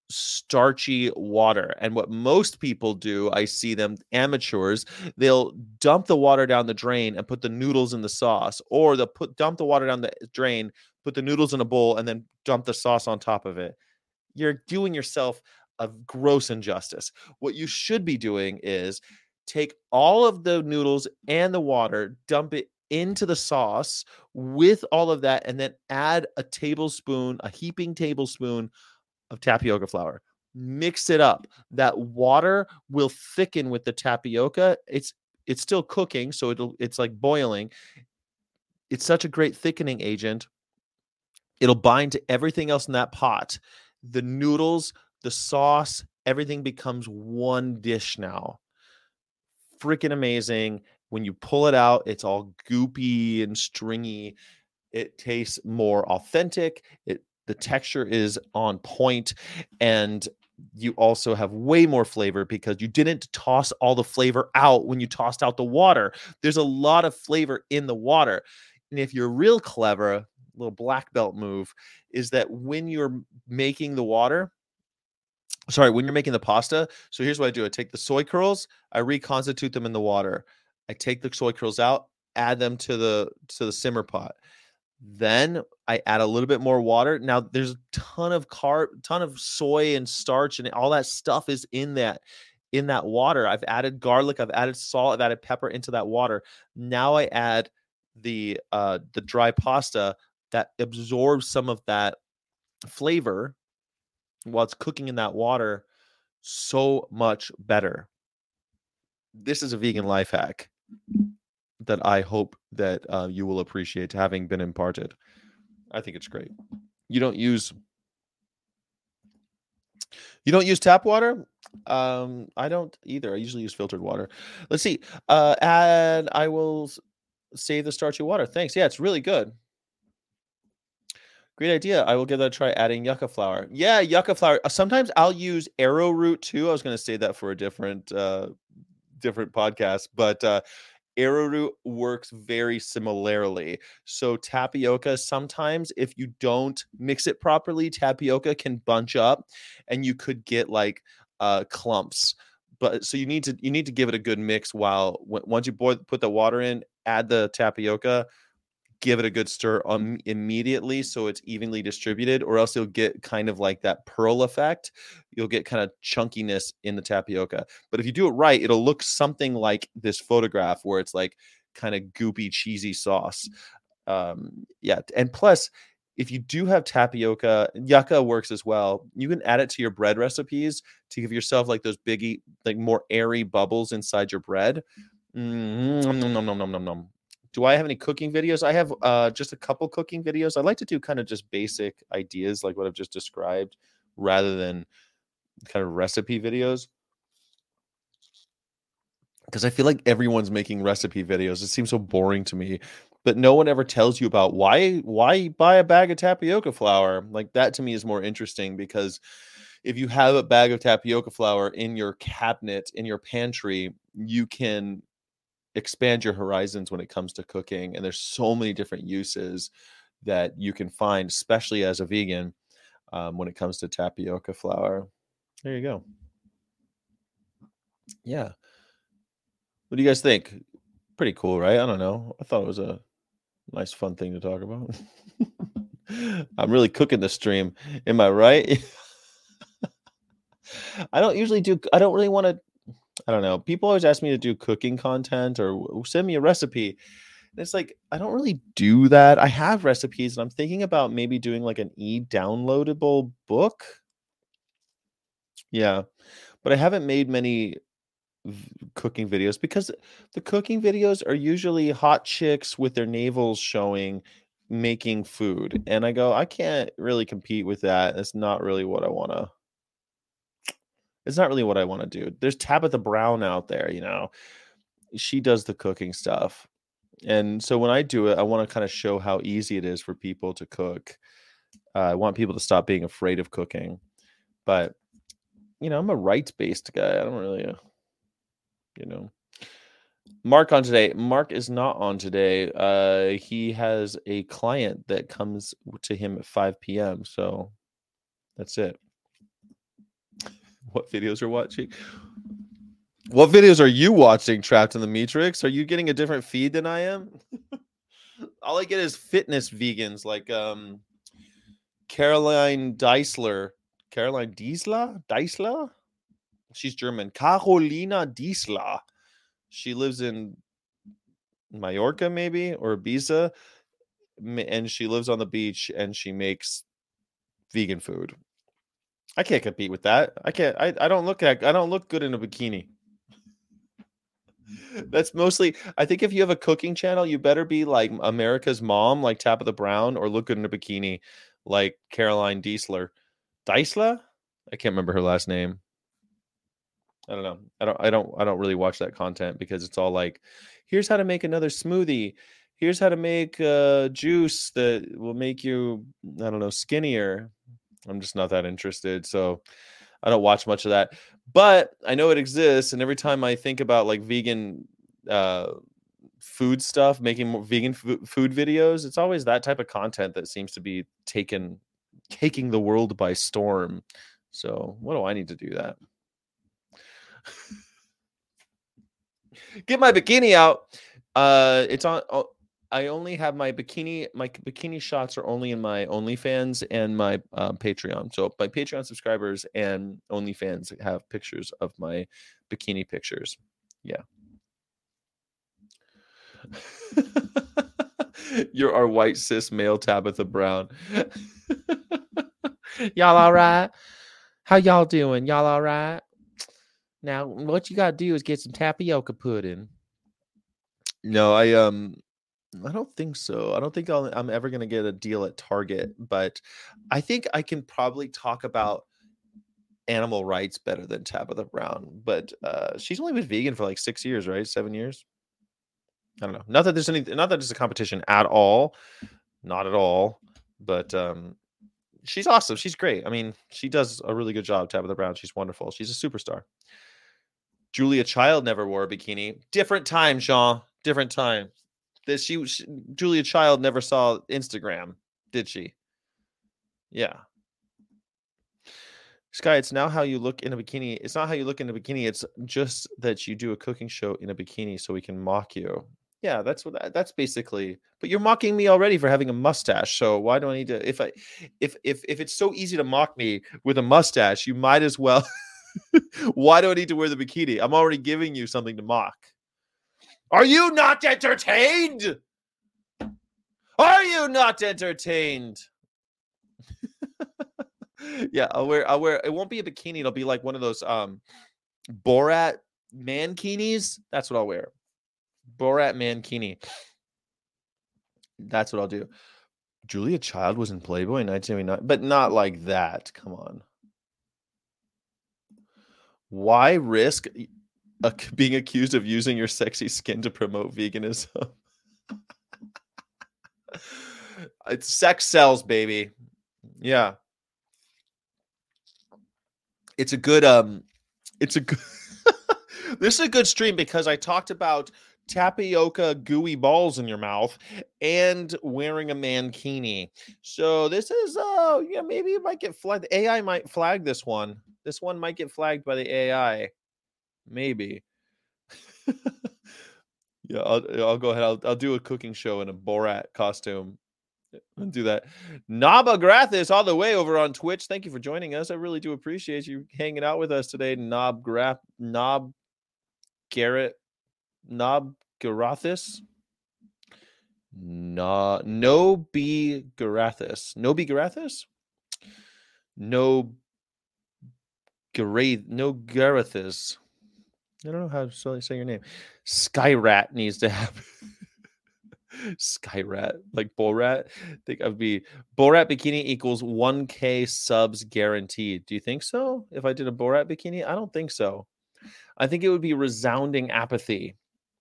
starchy water. And what most people do, I see them, amateurs, they'll dump the water down the drain and put the noodles in the sauce, or they'll put dump the water down the drain, put the noodles in a bowl, and then dump the sauce on top of it. You're doing yourself a gross injustice. What you should be doing is take all of the noodles and the water, dump it into the sauce with all of that, and then add a tablespoon, a heaping tablespoon of tapioca flour. Mix it up. That water will thicken with the tapioca. It's it's still cooking, so it'll it's like boiling. It's such a great thickening agent. It'll bind to everything else in that pot. The noodles, the sauce, everything becomes one dish now. Freaking amazing. When you pull it out, it's all goopy and stringy. It tastes more authentic. It the texture is on point, and you also have way more flavor because you didn't toss all the flavor out when you tossed out the water. There's a lot of flavor in the water. And if you're real clever, a little black belt move is that when you're making the water, sorry, when you're making the pasta, so here's what I do. I take the soy curls, I reconstitute them in the water. I take the soy curls out, add them to the to the simmer pot. Then I add a little bit more water. Now there's a ton of carb, ton of soy and starch, and all that stuff is in that in that water. I've added garlic, I've added salt, I've added pepper into that water. Now I add the uh the dry pasta that absorbs some of that flavor while it's cooking in that water. So much better. This is a vegan life hack that I hope that uh, you will appreciate having been imparted. I think it's great. You don't use you don't use tap water? Um, I don't either. I usually use filtered water. Let's see. Uh, and I will s- save the starchy water. Thanks. Yeah, it's really good. Great idea. I will give that a try adding yucca flour. Yeah, yucca flour. Uh, Sometimes I'll use arrowroot too. I was going to say that for a different uh different podcast, but uh arrowroot works very similarly. So tapioca, sometimes if you don't mix it properly, tapioca can bunch up and you could get like uh clumps. But so you need to you need to give it a good mix while w- once you boil put the water in, add the tapioca, give it a good stir um, immediately so it's evenly distributed, or else you'll get kind of like that pearl effect. You'll get kind of chunkiness in the tapioca. But if you do it right, it'll look something like this photograph where it's like kind of goopy, cheesy sauce. Um, yeah. And plus, if you do have tapioca, yucca works as well. You can add it to your bread recipes to give yourself like those biggie, like more airy bubbles inside your bread. Mm, nom, nom, nom, nom, nom, nom, nom. Do I have any cooking videos? I have uh, just a couple cooking videos. I like to do kind of just basic ideas like what I've just described rather than kind of recipe videos because I feel like everyone's making recipe videos. It seems so boring to me, but no one ever tells you about why why buy a bag of tapioca flour. Like that to me is more interesting because if you have a bag of tapioca flour in your cabinet in your pantry, you can expand your horizons when it comes to cooking, and there's so many different uses that you can find, especially as a vegan, um, when it comes to tapioca flour. There you go. Yeah. What do you guys think? Pretty cool, right? I don't know. I thought it was a nice, fun thing to talk about. I'm really cooking the stream. Am I right? I don't usually do, I don't really want to, I don't know. People always ask me to do cooking content or "W- send me a recipe." And it's like, I don't really do that. I have recipes and I'm thinking about maybe doing like an e-downloadable book. Yeah. But I haven't made many v- cooking videos because the cooking videos are usually hot chicks with their navels showing making food. And I go, I can't really compete with that. It's not really what I want to it's not really what I want to do. There's Tabitha Brown out there, you know. She does the cooking stuff. And so when I do it, I want to kind of show how easy it is for people to cook. Uh, I want people to stop being afraid of cooking. But, you know, I'm a rights-based guy. I don't really, uh, you know. Mark on today. Mark is not on today. Uh, he has a client that comes to him at five p m. So that's it. What videos are watching? What videos are you watching, Trapped in the Matrix? Are you getting a different feed than I am? All I get is fitness vegans like um Caroline Deisler. Caroline Diesler? Deisler? She's German. Carolina Diesler. She lives in Mallorca, maybe, or Ibiza. And she lives on the beach and she makes vegan food. I can't compete with that. I can't. I, I don't look at. I don't look good in a bikini. That's mostly. I think if you have a cooking channel, you better be like America's Mom, like Tabitha Brown, or look good in a bikini, like Caroline Diesler. Deisler? I can't remember her last name. I don't know. I don't. I don't. I don't really watch that content because it's all like, here's how to make another smoothie. Here's how to make uh, juice that will make you, I don't know, skinnier. I'm just not that interested. So I don't watch much of that, but I know it exists. And every time I think about like vegan uh, food stuff, making more vegan f- food videos, it's always that type of content that seems to be taken, taking the world by storm. So what do I need to do that? Get my bikini out. Uh, it's on. Oh, I only have my bikini. My bikini shots are only in my OnlyFans and my um, Patreon. So my Patreon subscribers and OnlyFans have pictures of my bikini pictures. Yeah. You're our white cis male Tabitha Brown. Y'all all right? How y'all doing? Y'all all right? Now, what you got to do is get some tapioca pudding. No, I um I don't think so. I don't think I'll, I'm ever going to get a deal at Target, but I think I can probably talk about animal rights better than Tabitha Brown. But uh, she's only been vegan for like six years, right? Seven years. I don't know. Not that there's any, not that there's a competition at all, not at all. But um, she's awesome. She's great. I mean, she does a really good job. Tabitha Brown. She's wonderful. She's a superstar. Julia Child never wore a bikini. Different time, Sean. Different time. That she, she Julia Child never saw Instagram, did she? Yeah. Sky, it's now how you look in a bikini. It's not how you look in a bikini. It's just that you do a cooking show in a bikini so we can mock you. Yeah, that's what that's basically. But you're mocking me already for having a mustache. So why do I need to if I if if if it's so easy to mock me with a mustache, you might as well why do I need to wear the bikini? I'm already giving you something to mock. Are you not entertained? Are you not entertained? Yeah, I'll wear I'll wear it won't be a bikini, it'll be like one of those um Borat mankinis. That's what I'll wear. Borat mankini. That's what I'll do. Julia Child was in Playboy in nineteen seventy-nine, but not like that. Come on. Why risk uh, being accused of using your sexy skin to promote veganism? It's sex sells, baby. Yeah. It's a good um it's a good this is a good stream because I talked about tapioca gooey balls in your mouth and wearing a mankini. So this is uh yeah, maybe it might get flagged. The A I might flag this one. This one might get flagged by the A I. Maybe. Yeah, I'll, I'll go ahead. I'll, I'll do a cooking show in a Borat costume. I'll do that. Naba Grathis all the way over on Twitch. Thank you for joining us. I really do appreciate you hanging out with us today. Nob Grath Nob Garrett Nob Garathis. No, no B Garathis. No B Garathis? No Garath. No Garathis. I don't know how to say your name. Skyrat needs to have Skyrat, like Borat. I think I'd be Borat bikini equals one K subs guaranteed. Do you think so? If I did a Borat bikini, I don't think so. I think it would be resounding apathy.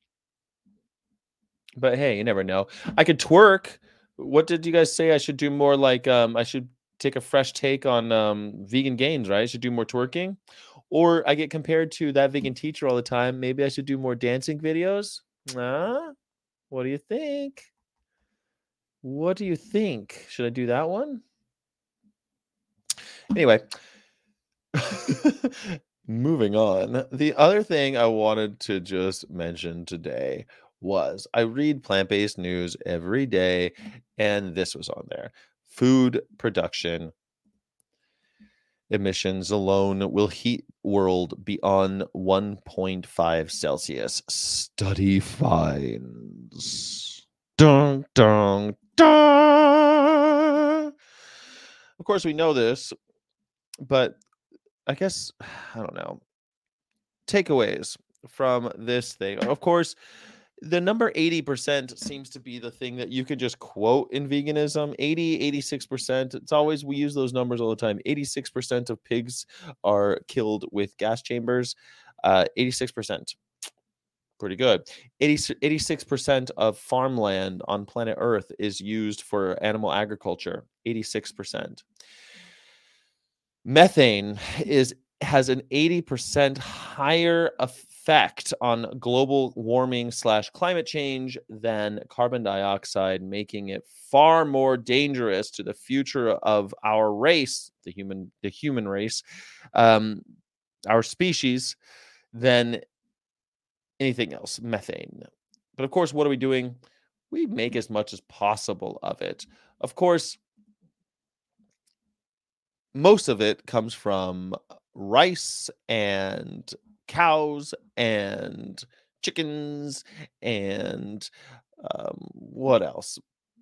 But hey, you never know. I could twerk. What did you guys say? I should do more like um I should take a fresh take on um vegan gains, right? I should do more twerking. Or I get compared to that vegan teacher all the time. Maybe I should do more dancing videos. Huh? What do you think? What do you think? Should I do that one? Anyway, Moving on. The other thing I wanted to just mention today was I read plant-based news every day, and this was on there. Food production emissions alone will heat world beyond one point five Celsius. Study finds. Dun, dun, dun. Of course, we know this, but I guess, I don't know. Takeaways from this thing. Of course, the number eighty percent seems to be the thing that you can just quote in veganism. eighty, eighty-six percent. It's always, we use those numbers all the time. eighty-six percent of pigs are killed with gas chambers. Uh, eighty-six percent. Pretty good. eighty, eighty-six percent of farmland on planet Earth is used for animal agriculture. eighty-six percent. Methane is has an eighty percent higher effect on global warming slash climate change than carbon dioxide, making it far more dangerous to the future of our race, the human, the human race, um, our species, than anything else, methane. But of course, what are we doing? We make as much as possible of it. Of course, most of it comes from rice and cows and chickens and um, what else?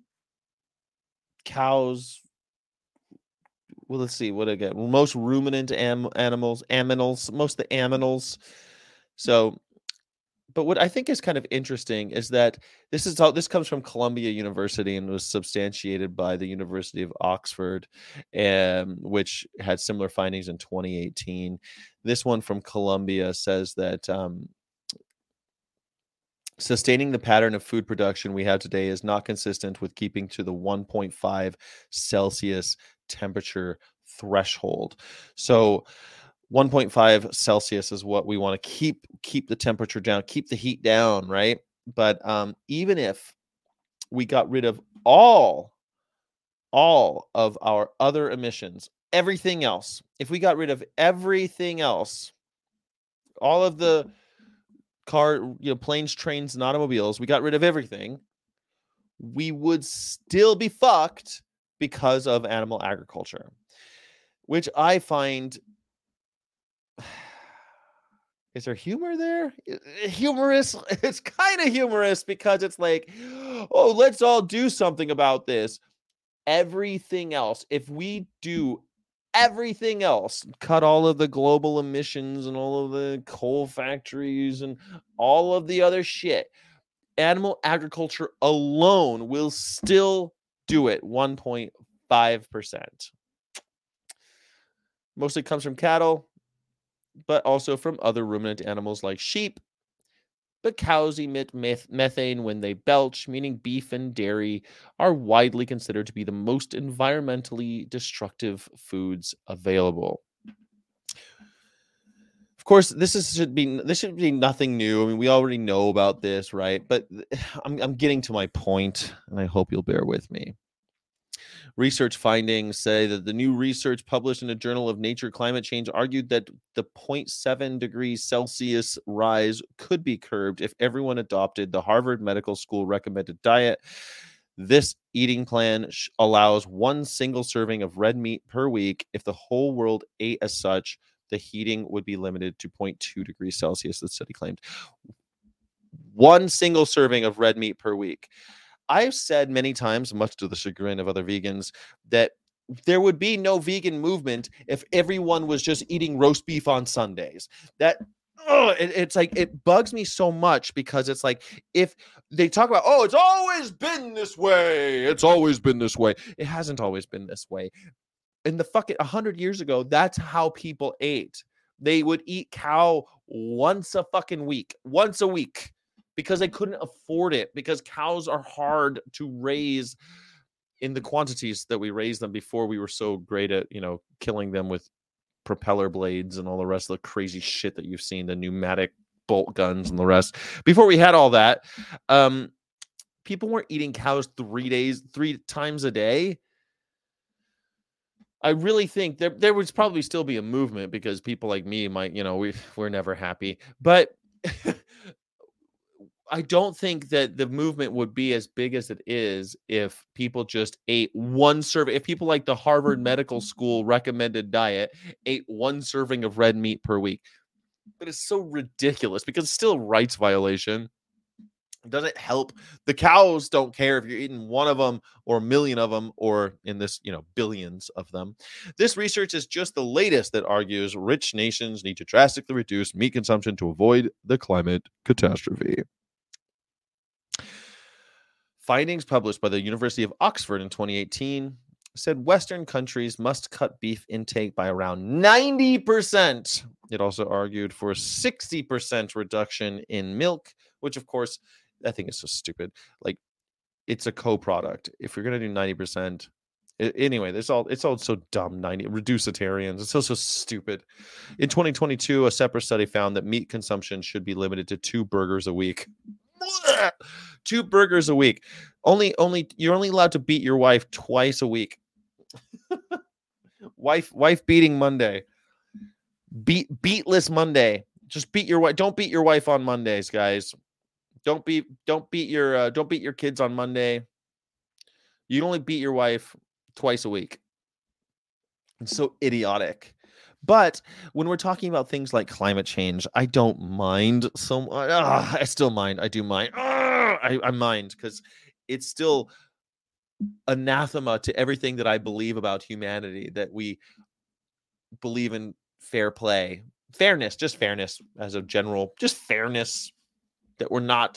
Cows. Well, let's see. What again? Well, most ruminant am- animals, aminals, most of the aminals. So, but what I think is kind of interesting is that this is all this comes from Columbia University and was substantiated by the University of Oxford, um, which had similar findings in twenty eighteen. This one from Columbia says that um, sustaining the pattern of food production we have today is not consistent with keeping to the one point five Celsius temperature threshold. So one point five Celsius is what we want to keep keep the temperature down, keep the heat down, right? But um, even if we got rid of all all of our other emissions, everything else, if we got rid of everything else, all of the car, you know, planes, trains, and automobiles, we got rid of everything, we would still be fucked because of animal agriculture, which I find. Is there humor there? Humorous. It's kind of humorous because it's like, oh, let's all do something about this. Everything else, if we do everything else, cut all of the global emissions and all of the coal factories and all of the other shit, animal agriculture alone will still do it one point five percent. Mostly comes from cattle, but also from other ruminant animals like sheep. But cows emit meth- methane when they belch, meaning beef and dairy are widely considered to be the most environmentally destructive foods available. Of course, this is should be this should be nothing new. I mean, we already know about this, right? But I'm I'm getting to my point, and I hope you'll bear with me. Research findings say that the new research published in a journal of Nature Climate Change argued that the zero point seven degrees Celsius rise could be curbed if everyone adopted the Harvard Medical School recommended diet. This eating plan sh- allows one single serving of red meat per week. If the whole world ate as such, the heating would be limited to zero point two degrees Celsius, the study claimed. One single serving of red meat per week. I've said many times, much to the chagrin of other vegans, that there would be no vegan movement if everyone was just eating roast beef on Sundays. That oh, it, it's like it bugs me so much because it's like if they talk about, oh, it's always been this way. It's always been this way. It hasn't always been this way. In the fucking a hundred years ago, that's how people ate. They would eat cow once a fucking week, once a week. Because they couldn't afford it, because cows are hard to raise in the quantities that we raised them before we were so great at, you know, killing them with propeller blades and all the rest of the crazy shit that you've seen, the pneumatic bolt guns and the rest. Before we had all that, um, people weren't eating cows three days, three times a day. I really think there there would probably still be a movement because people like me might, you know, we we're never happy. But I don't think that the movement would be as big as it is if people just ate one serving. If people like the Harvard Medical School recommended diet ate one serving of red meat per week. But it's so ridiculous because it's still a rights violation. It doesn't help. The cows don't care if you're eating one of them or a million of them or in this, you know, billions of them. This research is just the latest that argues rich nations need to drastically reduce meat consumption to avoid the climate catastrophe. Findings published by the University of Oxford in twenty eighteen said Western countries must cut beef intake by around ninety percent. It also argued for a sixty percent reduction in milk, which, of course, I think is so stupid. Like, it's a co-product. If you're going to do ninety percent, it, anyway, it's all it's all so dumb. ninety reducitarians. It's so so stupid. In twenty twenty-two, a separate study found that meat consumption should be limited to two burgers a week. Two burgers a week. Only, only you're only allowed to beat your wife twice a week. wife, wife beating Monday. Beat, beatless Monday. Just beat your wife. Don't beat your wife on Mondays, guys. Don't beat, don't beat your, uh, don't beat your kids on Monday. You can only beat your wife twice a week. It's so idiotic. But when we're talking about things like climate change, I don't mind so much. Uh, I still mind. I do mind. Uh, I, I mind because it's still anathema to everything that I believe about humanity, that we believe in fair play, fairness, just fairness as a general, just fairness, that we're not,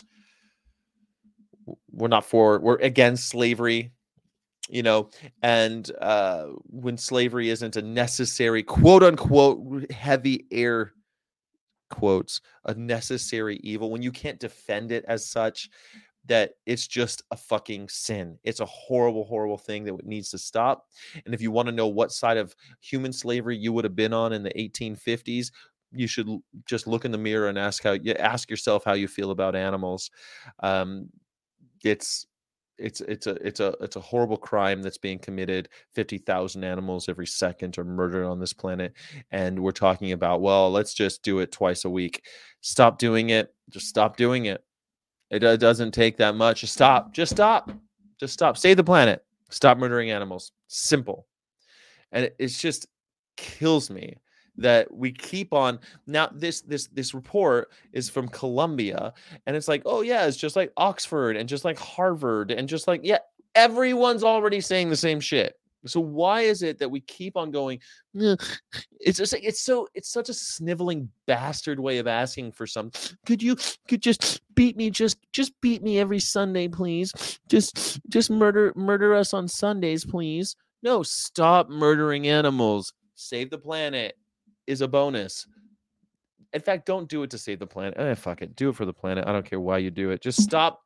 we're not for, we're against slavery. You know, and uh, when slavery isn't a necessary, quote unquote, heavy air quotes, a necessary evil, when you can't defend it as such, that it's just a fucking sin. It's a horrible, horrible thing that needs to stop. And if you want to know what side of human slavery you would have been on in the eighteen fifties, you should just look in the mirror and ask how you ask yourself how you feel about animals. Um, it's It's it's a it's a it's a horrible crime that's being committed. fifty thousand animals every second are murdered on this planet, and we're talking about, well, let's just do it twice a week. Stop doing it. Just stop doing it. It uh, doesn't take that much. Just stop. Just stop. Just stop. Save the planet. Stop murdering animals. Simple. And it it's just kills me that we keep on. Now this this this report is from Columbia, and it's like, oh yeah, it's just like Oxford and just like Harvard and just like, yeah, everyone's already saying the same shit. So why is it that we keep on going? "Ugh." It's just like, it's so it's such a sniveling bastard way of asking for some. Could you could just beat me just just beat me every Sunday, please? Just just murder murder us on Sundays, please. No, stop murdering animals. Save the planet is a bonus. In fact, don't do it to save the planet. Eh, fuck it. Do it for the planet. I don't care why you do it. Just stop.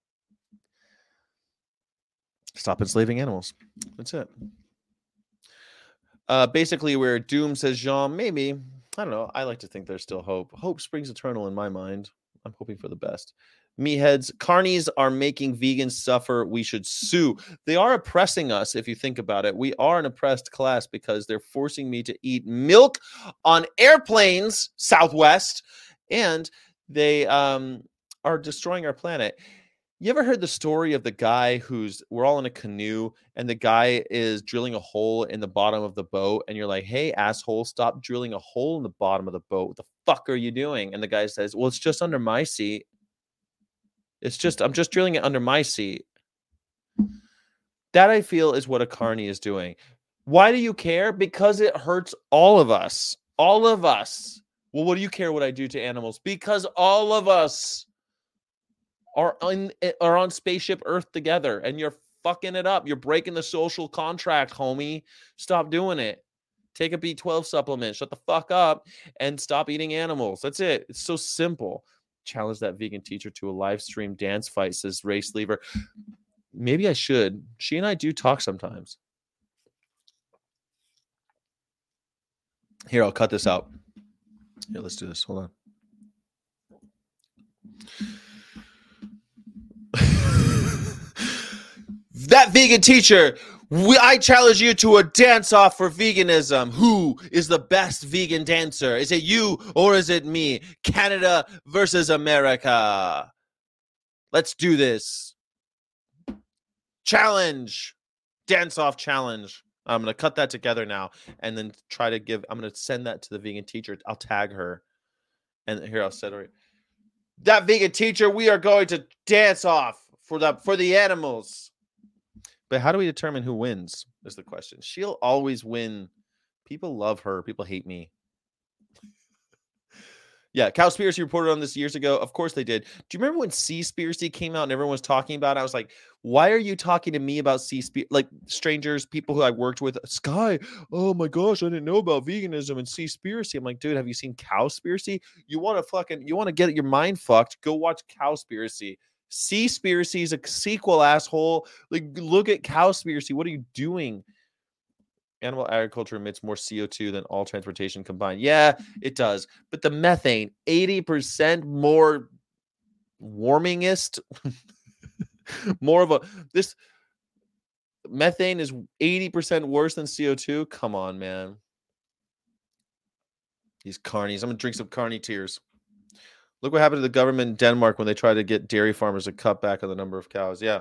Stop enslaving animals. That's it. Uh, basically, where doom says Jean, maybe. I don't know. I like to think there's still hope. Hope springs eternal in my mind. I'm hoping for the best. Meatheads, carnies are making vegans suffer. We should sue. They are oppressing us, if you think about it. We are an oppressed class because they're forcing me to eat milk on airplanes, Southwest, and they um, are destroying our planet. You ever heard the story of the guy who's, we're all in a canoe, and the guy is drilling a hole in the bottom of the boat, and you're like, hey, asshole, stop drilling a hole in the bottom of the boat. What the fuck are you doing? And the guy says, well, it's just under my seat. It's just, I'm just drilling it under my seat. That, I feel, is what a carny is doing. Why do you care? Because it hurts all of us. All of us. Well, what do you care what I do to animals? Because all of us are on, are on Spaceship Earth together, and you're fucking it up. You're breaking the social contract, homie. Stop doing it. Take a B twelve supplement. Shut the fuck up and stop eating animals. That's it. It's so simple. Challenge that vegan teacher to a live stream dance fight, says Ray Sleever. Maybe I should. She and I do talk sometimes. Here, I'll cut this out. Here, let's do this. Hold on. That vegan teacher We, I challenge you to a dance-off for veganism. Who is the best vegan dancer? Is it you or is it me? Canada versus America. Let's do this. Challenge. Dance-off challenge. I'm going to cut that together now and then try to give, I'm going to send that to the vegan teacher. I'll tag her. And here, I'll set her. That vegan teacher, we are going to dance off for the for the animals. But how do we determine who wins is the question. She'll always win. People love her. People hate me. Yeah, Cowspiracy reported on this years ago. Of course they did. Do you remember when Seaspiracy came out and everyone was talking about it? I was like, why are you talking to me about Seaspiracy? Like strangers, people who I worked with. Sky, oh my gosh, I didn't know about veganism and Seaspiracy. I'm like, dude, have you seen Cowspiracy? You want to fucking, you want to get your mind fucked? Go watch Cowspiracy. Seaspiracy is a sequel, asshole. Like, look at Cowspiracy. What are you doing? Animal agriculture emits more C O two than all transportation combined. Yeah, it does. But the methane, eighty percent more warmingest. More of a, this methane is eighty percent worse than C O two. Come on, man. These carnies. I'm going to drink some carny tears. Look what happened to the government in Denmark when they tried to get dairy farmers to cut back on the number of cows. Yeah.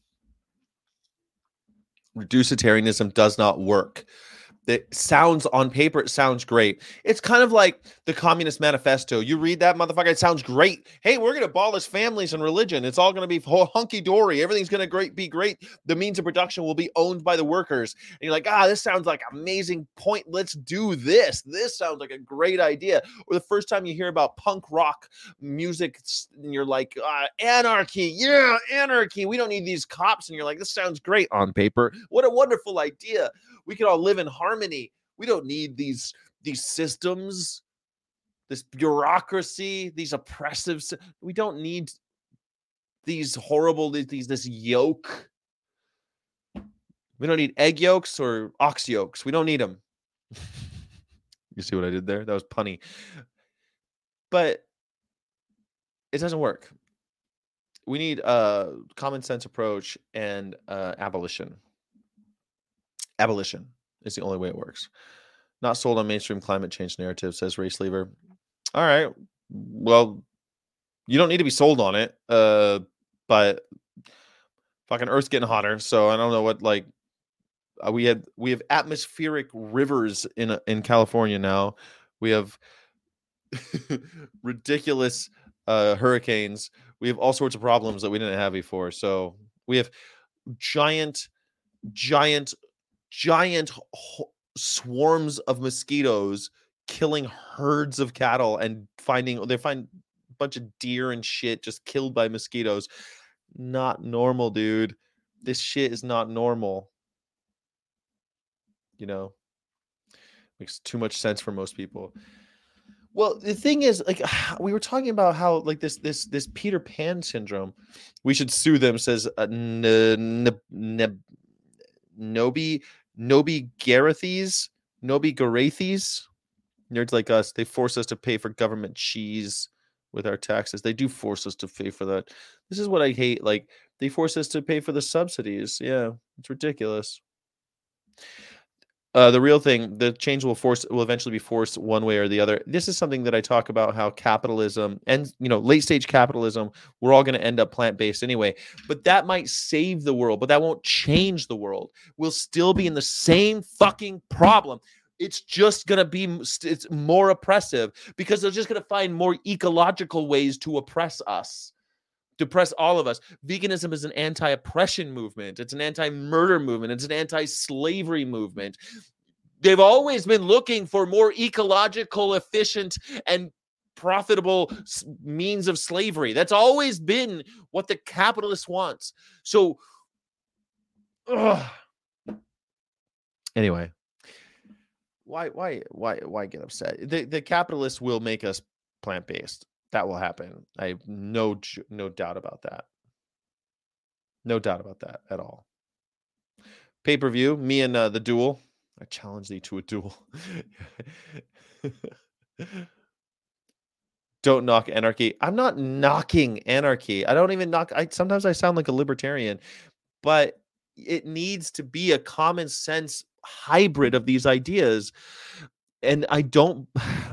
Reducitarianism does not work. It sounds on paper, it sounds great. It's kind of like the Communist Manifesto. You read that, motherfucker, it sounds great. Hey, we're going to abolish families and religion. It's all going to be hunky-dory. Everything's going to great be great. The means of production will be owned by the workers. And you're like, ah, this sounds like an amazing point. Let's do this. This sounds like a great idea. Or the first time you hear about punk rock music, and you're like, ah, anarchy. Yeah, anarchy. We don't need these cops. And you're like, this sounds great on paper. What a wonderful idea. We can all live in harmony. We don't need these these systems, this bureaucracy, these oppressive. We don't need these horrible these this yoke. We don't need egg yolks or ox yolks. We don't need them. You see what I did there? That was punny. But it doesn't work. We need a common sense approach and uh, abolition. Abolition is the only way it works. Not sold on mainstream climate change narrative, says Race Lever. All right. Well, you don't need to be sold on it. Uh, but fucking Earth's getting hotter, so I don't know what like uh, we had. We have atmospheric rivers in in California now. We have ridiculous uh, hurricanes. We have all sorts of problems that we didn't have before. So we have giant, giant. giant ho- swarms of mosquitoes killing herds of cattle and finding they find a bunch of deer and shit just killed by mosquitoes. Not normal, dude. This shit is not normal. You know, makes too much sense for most people. Well, the thing is, like, we were talking about how, like, this this this Peter Pan syndrome. We should sue them. Says uh, n- n- n- Nobi Nobi Garathes, Nobi Garathes, nerds like us. They force us to pay for government cheese with our taxes. They do force us to pay for that. This is what I hate. Like, they force us to pay for the subsidies. Yeah, it's ridiculous. Uh, the real thing, the change will force will eventually be forced one way or the other. This is something that I talk about, how capitalism and, you know, late stage capitalism, we're all going to end up plant-based anyway, but that might save the world, but that won't change the world. We'll still be in the same fucking problem. It's just going to be it's more oppressive because they're just going to find more ecological ways to oppress us. Depress all of us. Veganism is an anti-oppression movement. It's an anti-murder movement. It's an anti-slavery movement. They've always been looking for more ecological, efficient, and profitable means of slavery. That's always been what the capitalist wants. So, ugh. Anyway, why, why, why, why get upset? The the capitalists will make us plant-based. That will happen. I have no no doubt about that. No doubt about that at all. Pay-per-view, me and uh, the duel. I challenge thee to a duel. Don't knock anarchy. I'm not knocking anarchy. I don't even knock. I sometimes I sound like a libertarian, but it needs to be a common sense hybrid of these ideas. And I don't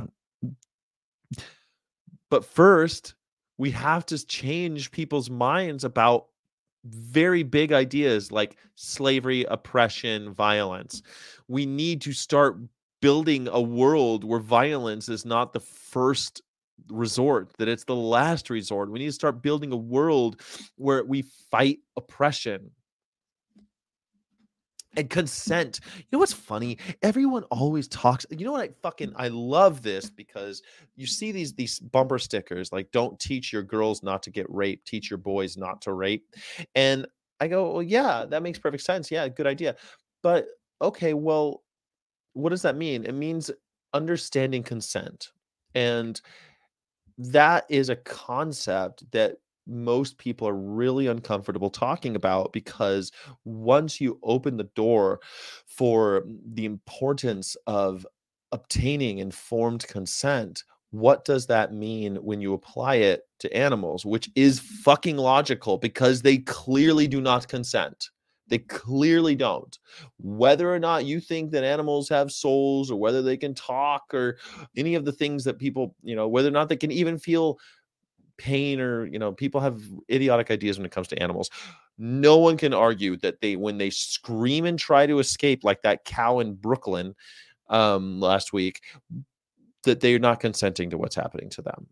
but first, we have to change people's minds about very big ideas like slavery, oppression, violence. We need to start building a world where violence is not the first resort, that it's the last resort. We need to start building a world where we fight oppression and consent. You know what's funny? Everyone always talks. You know what I fucking I love this, because you see these these bumper stickers like, don't teach your girls not to get raped, teach your boys not to rape. And I go, well, yeah, that makes perfect sense. Yeah, good idea. But okay, well, what does that mean? It means understanding consent. And that is a concept that most people are really uncomfortable talking about, because once you open the door for the importance of obtaining informed consent, what does that mean when you apply it to animals, which is fucking logical because they clearly do not consent. They clearly don't. Whether or not you think that animals have souls, or whether they can talk, or any of the things that people, you know, whether or not they can even feel pain, or, you know, people have idiotic ideas when it comes to animals. No one can argue that they, when they scream and try to escape like that cow in Brooklyn um, last week, that they're not consenting to what's happening to them.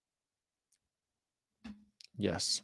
Yes.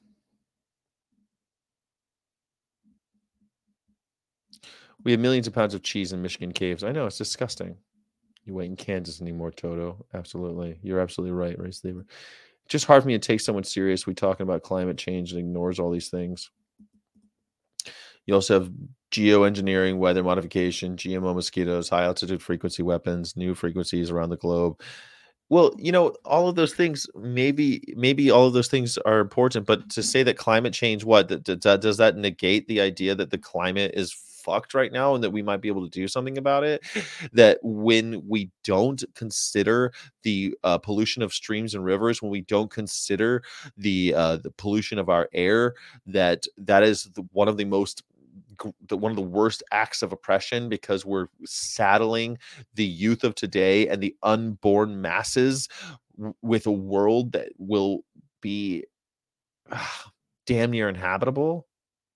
We have millions of pounds of cheese in Michigan caves. I know, it's disgusting. You ain't in Kansas anymore, Toto. Absolutely. You're absolutely right, Race Lever. Just hard for me to take someone serious. We talking about climate change and ignores all these things. You also have geoengineering, weather modification, G M O mosquitoes, high altitude frequency weapons, new frequencies around the globe. Well, you know, all of those things, maybe, maybe all of those things are important, but to say that climate change, what th- th- th- does that negate the idea that the climate is fucked right now and that we might be able to do something about it? That when we don't consider the uh, pollution of streams and rivers, when we don't consider the uh, the pollution of our air, that that is the, one of the most the, one of the worst acts of oppression, because we're saddling the youth of today and the unborn masses w- with a world that will be uh, damn near inhabitable.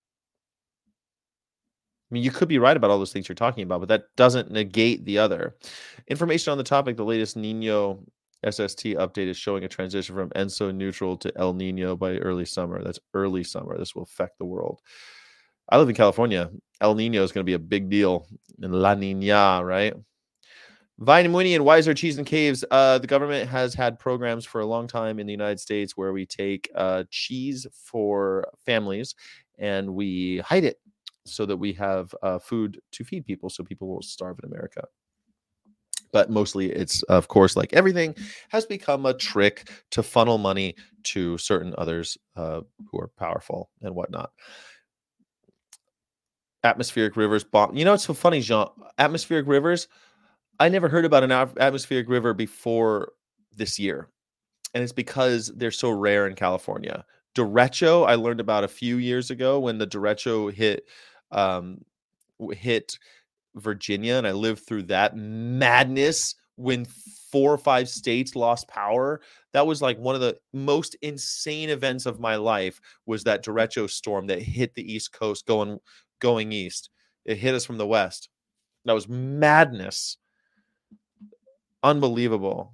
I mean, you could be right about all those things you're talking about, but that doesn't negate the other. Information on the topic: the latest Nino S S T update is showing a transition from ENSO neutral to El Nino by early summer. That's early summer. This will affect the world. I live in California. El Nino is going to be a big deal. And La Nina, right? Vine Mooney and Wiser Cheese and Caves. Uh, the government has had programs for a long time in the United States where we take uh, cheese for families and we hide it so that we have uh, food to feed people, so people won't starve in America. But mostly it's, of course, like everything, has become a trick to funnel money to certain others uh, who are powerful and whatnot. Atmospheric rivers bomb. You know, it's so funny, Jean. Atmospheric rivers. I never heard about an atmospheric river before this year, and it's because they're so rare in California. Derecho, I learned about a few years ago when the derecho hit um, hit Virginia, and I lived through that madness when four or five states lost power. That was like one of the most insane events of my life, was that derecho storm that hit the East Coast going going east. It hit us from the west. That was madness. Unbelievable.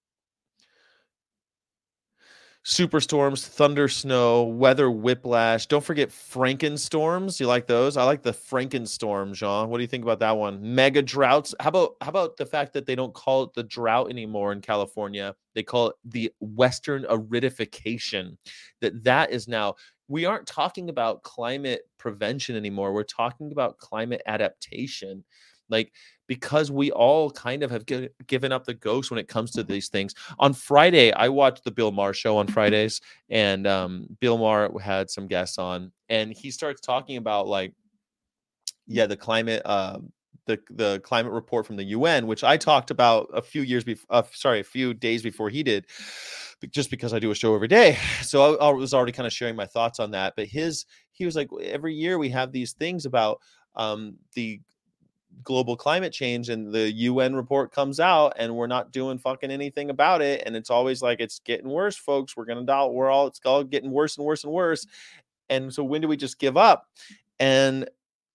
Superstorms, thunder, snow, weather whiplash. Don't forget Frankenstorms. You like those? I like the Frankenstorm, Jean. What do you think about that one? Mega droughts. How about how about the fact that they don't call it the drought anymore in California? They call it the Western aridification. That that is now, we aren't talking about climate prevention anymore. We're talking about climate adaptation. Like, because we all kind of have g- given up the ghost when it comes to these things. On Friday, I watched the Bill Maher show on Fridays, and um, Bill Maher had some guests on, and he starts talking about, like, yeah, the climate, uh, the the climate report from the U N, which I talked about a few years before, uh, sorry, a few days before he did, just because I do a show every day. So I, I was already kind of sharing my thoughts on that. But his he was like, every year we have these things about um, the global climate change, and the U N report comes out, and we're not doing fucking anything about it. And it's always like, it's getting worse, folks. We're gonna die. We're all it's all getting worse and worse and worse. And so when do we just give up? And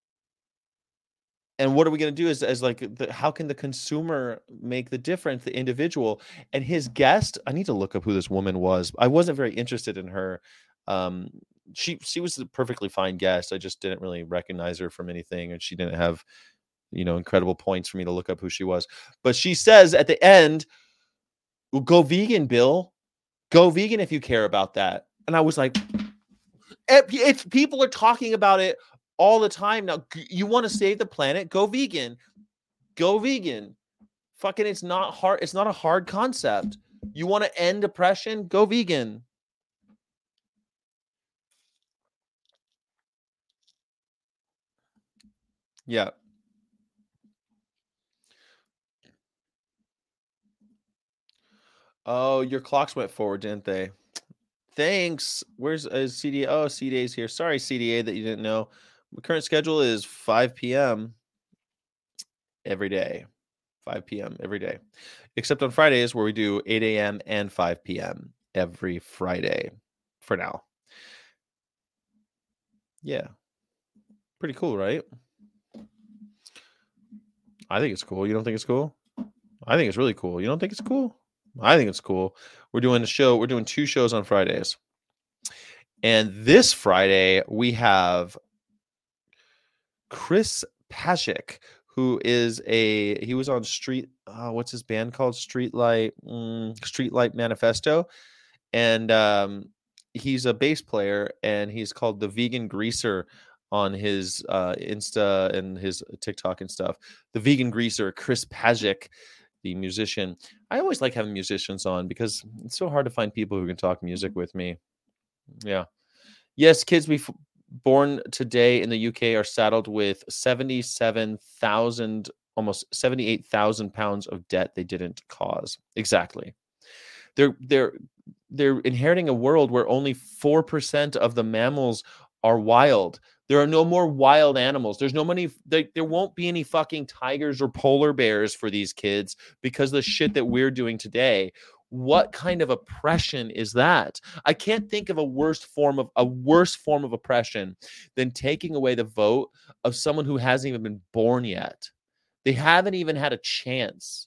and what are we going to do as, as like the, how can the consumer make the difference, the individual? And his guest, I need to look up who this woman was. I wasn't very interested in her. Um, she she was a perfectly fine guest. I just didn't really recognize her from anything, and she didn't have, you know, incredible points for me to look up who she was. But she says at the end, well, go vegan, Bill. Go vegan if you care about that. And I was like, it's people are talking about it all the time now. You want to save the planet? Go vegan. Go vegan. Fucking, it's not hard. It's not a hard concept. You want to end depression? Go vegan. Yeah. Oh, your clocks went forward, didn't they? Thanks. Where's uh, C D A? Oh, C D A's here. Sorry, C D A, that you didn't know. The current schedule is five p.m. every day. five p.m. every day. Except on Fridays, where we do eight a.m. and five p.m. every Friday for now. Yeah. Pretty cool, right? I think it's cool. You don't think it's cool? I think it's really cool. You don't think it's cool? I think it's cool. We're doing a show. We're doing two shows on Fridays. And this Friday, we have Chris Pashik, who is a, he was on Street, uh, what's his band called? Streetlight, mm, Streetlight Manifesto. And um, he's a bass player, and he's called the Vegan Greaser on his uh, Insta and his TikTok and stuff. The Vegan Greaser, Chris Pashik, the musician. I always like having musicians on because it's so hard to find people who can talk music with me. Yeah. Yes, kids we born today in the U K are saddled with seventy-seven thousand, almost seventy-eight thousand pounds of debt they didn't cause. Exactly. They're they're they're inheriting a world where only four percent of the mammals are wild. There are no more wild animals. There's no money. There, there won't be any fucking tigers or polar bears for these kids because of the shit that we're doing today. What kind of oppression is that? I can't think of a worse form of a worse form of oppression than taking away the vote of someone who hasn't even been born yet. They haven't even had a chance.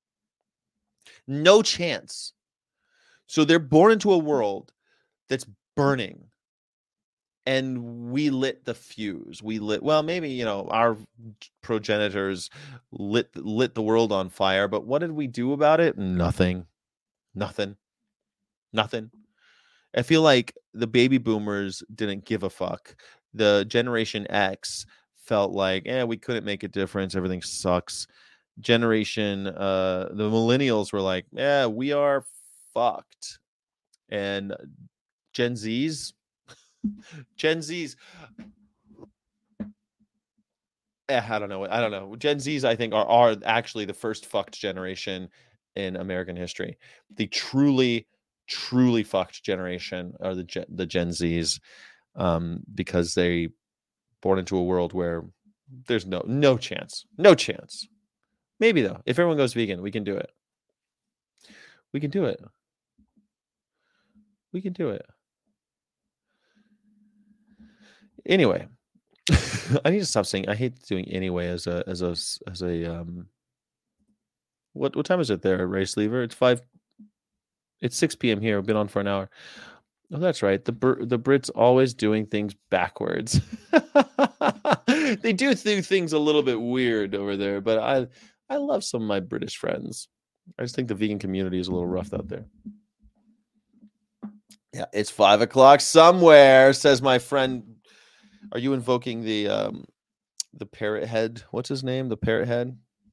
No chance. So they're born into a world that's burning. And we lit the fuse. We lit, well, maybe, you know, our progenitors lit lit the world on fire. But what did we do about it? Nothing. Nothing. Nothing. I feel like the baby boomers didn't give a fuck. The Generation X felt like, eh, we couldn't make a difference. Everything sucks. Generation, uh, the millennials were like, yeah, we are fucked. And Gen Zs, Gen Zs, eh, I don't know. I don't know. Gen Zs, I think, are, are actually the first fucked generation in American history. The truly, truly fucked generation are the Gen, the Gen Zs, um, because they born into a world where there's no no chance, no chance. Maybe though, if everyone goes vegan, we can do it. We can do it. We can do it. Anyway, I need to stop saying. I hate doing anyway as a as a as a um. What what time is it there, Race Lever? It's five. It's six p.m. here. We've been on for an hour. Oh, that's right. The the Brits always doing things backwards. They do do things a little bit weird over there, but I I love some of my British friends. I just think the vegan community is a little rough out there. Yeah, it's five o'clock somewhere, says my friend. Are you invoking the um the parrot head? What's his name? The parrot head?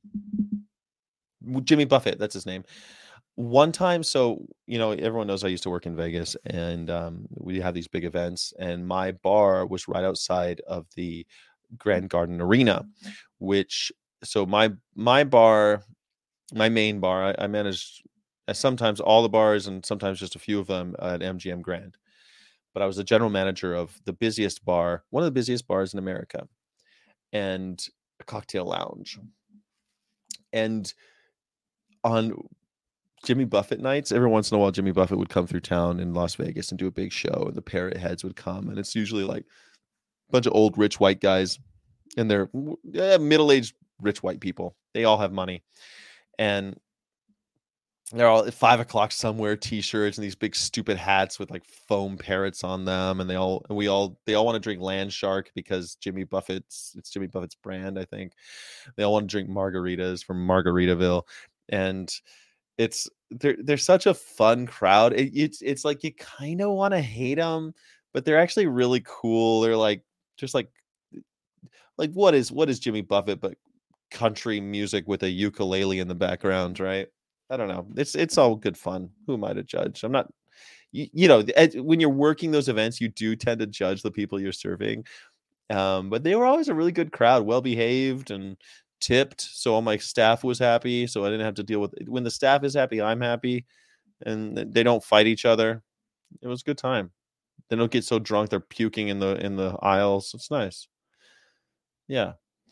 Jimmy Buffett, that's his name. One time, so, you know, everyone knows I used to work in Vegas, and um, we have these big events, and my bar was right outside of the Grand Garden Arena, which, so my my bar, my main bar, I, I managed sometimes all the bars and sometimes just a few of them at M G M Grand. but I was the general manager of the busiest bar, one of the busiest bars in America, and a cocktail lounge. And on Jimmy Buffett nights, every once in a while, Jimmy Buffett would come through town in Las Vegas and do a big show, and the Parrot Heads would come, and it's usually like a bunch of old rich white guys, and they're eh, middle-aged rich white people. They all have money, and they're all at five o'clock somewhere, t-shirts and these big stupid hats with like foam parrots on them, and they all and we all they all want to drink Land Shark because Jimmy Buffett's it's Jimmy Buffett's brand, I think. They all want to drink margaritas from Margaritaville, and it's they're they're such a fun crowd. It, it's it's like you kind of want to hate them, but they're actually really cool. They're like just like like what is what is Jimmy Buffett but country music with a ukulele in the background, right? I don't know. It's it's all good fun. Who am I to judge? I'm not. You, you know, ed- when you're working those events, you do tend to judge the people you're serving. Um, but they were always a really good crowd, well behaved and tipped. So all my staff was happy. So I didn't have to deal with it. When the staff is happy, I'm happy, and they don't fight each other. It was a good time. They don't get so drunk they're puking in the in the aisles. It's nice. Yeah.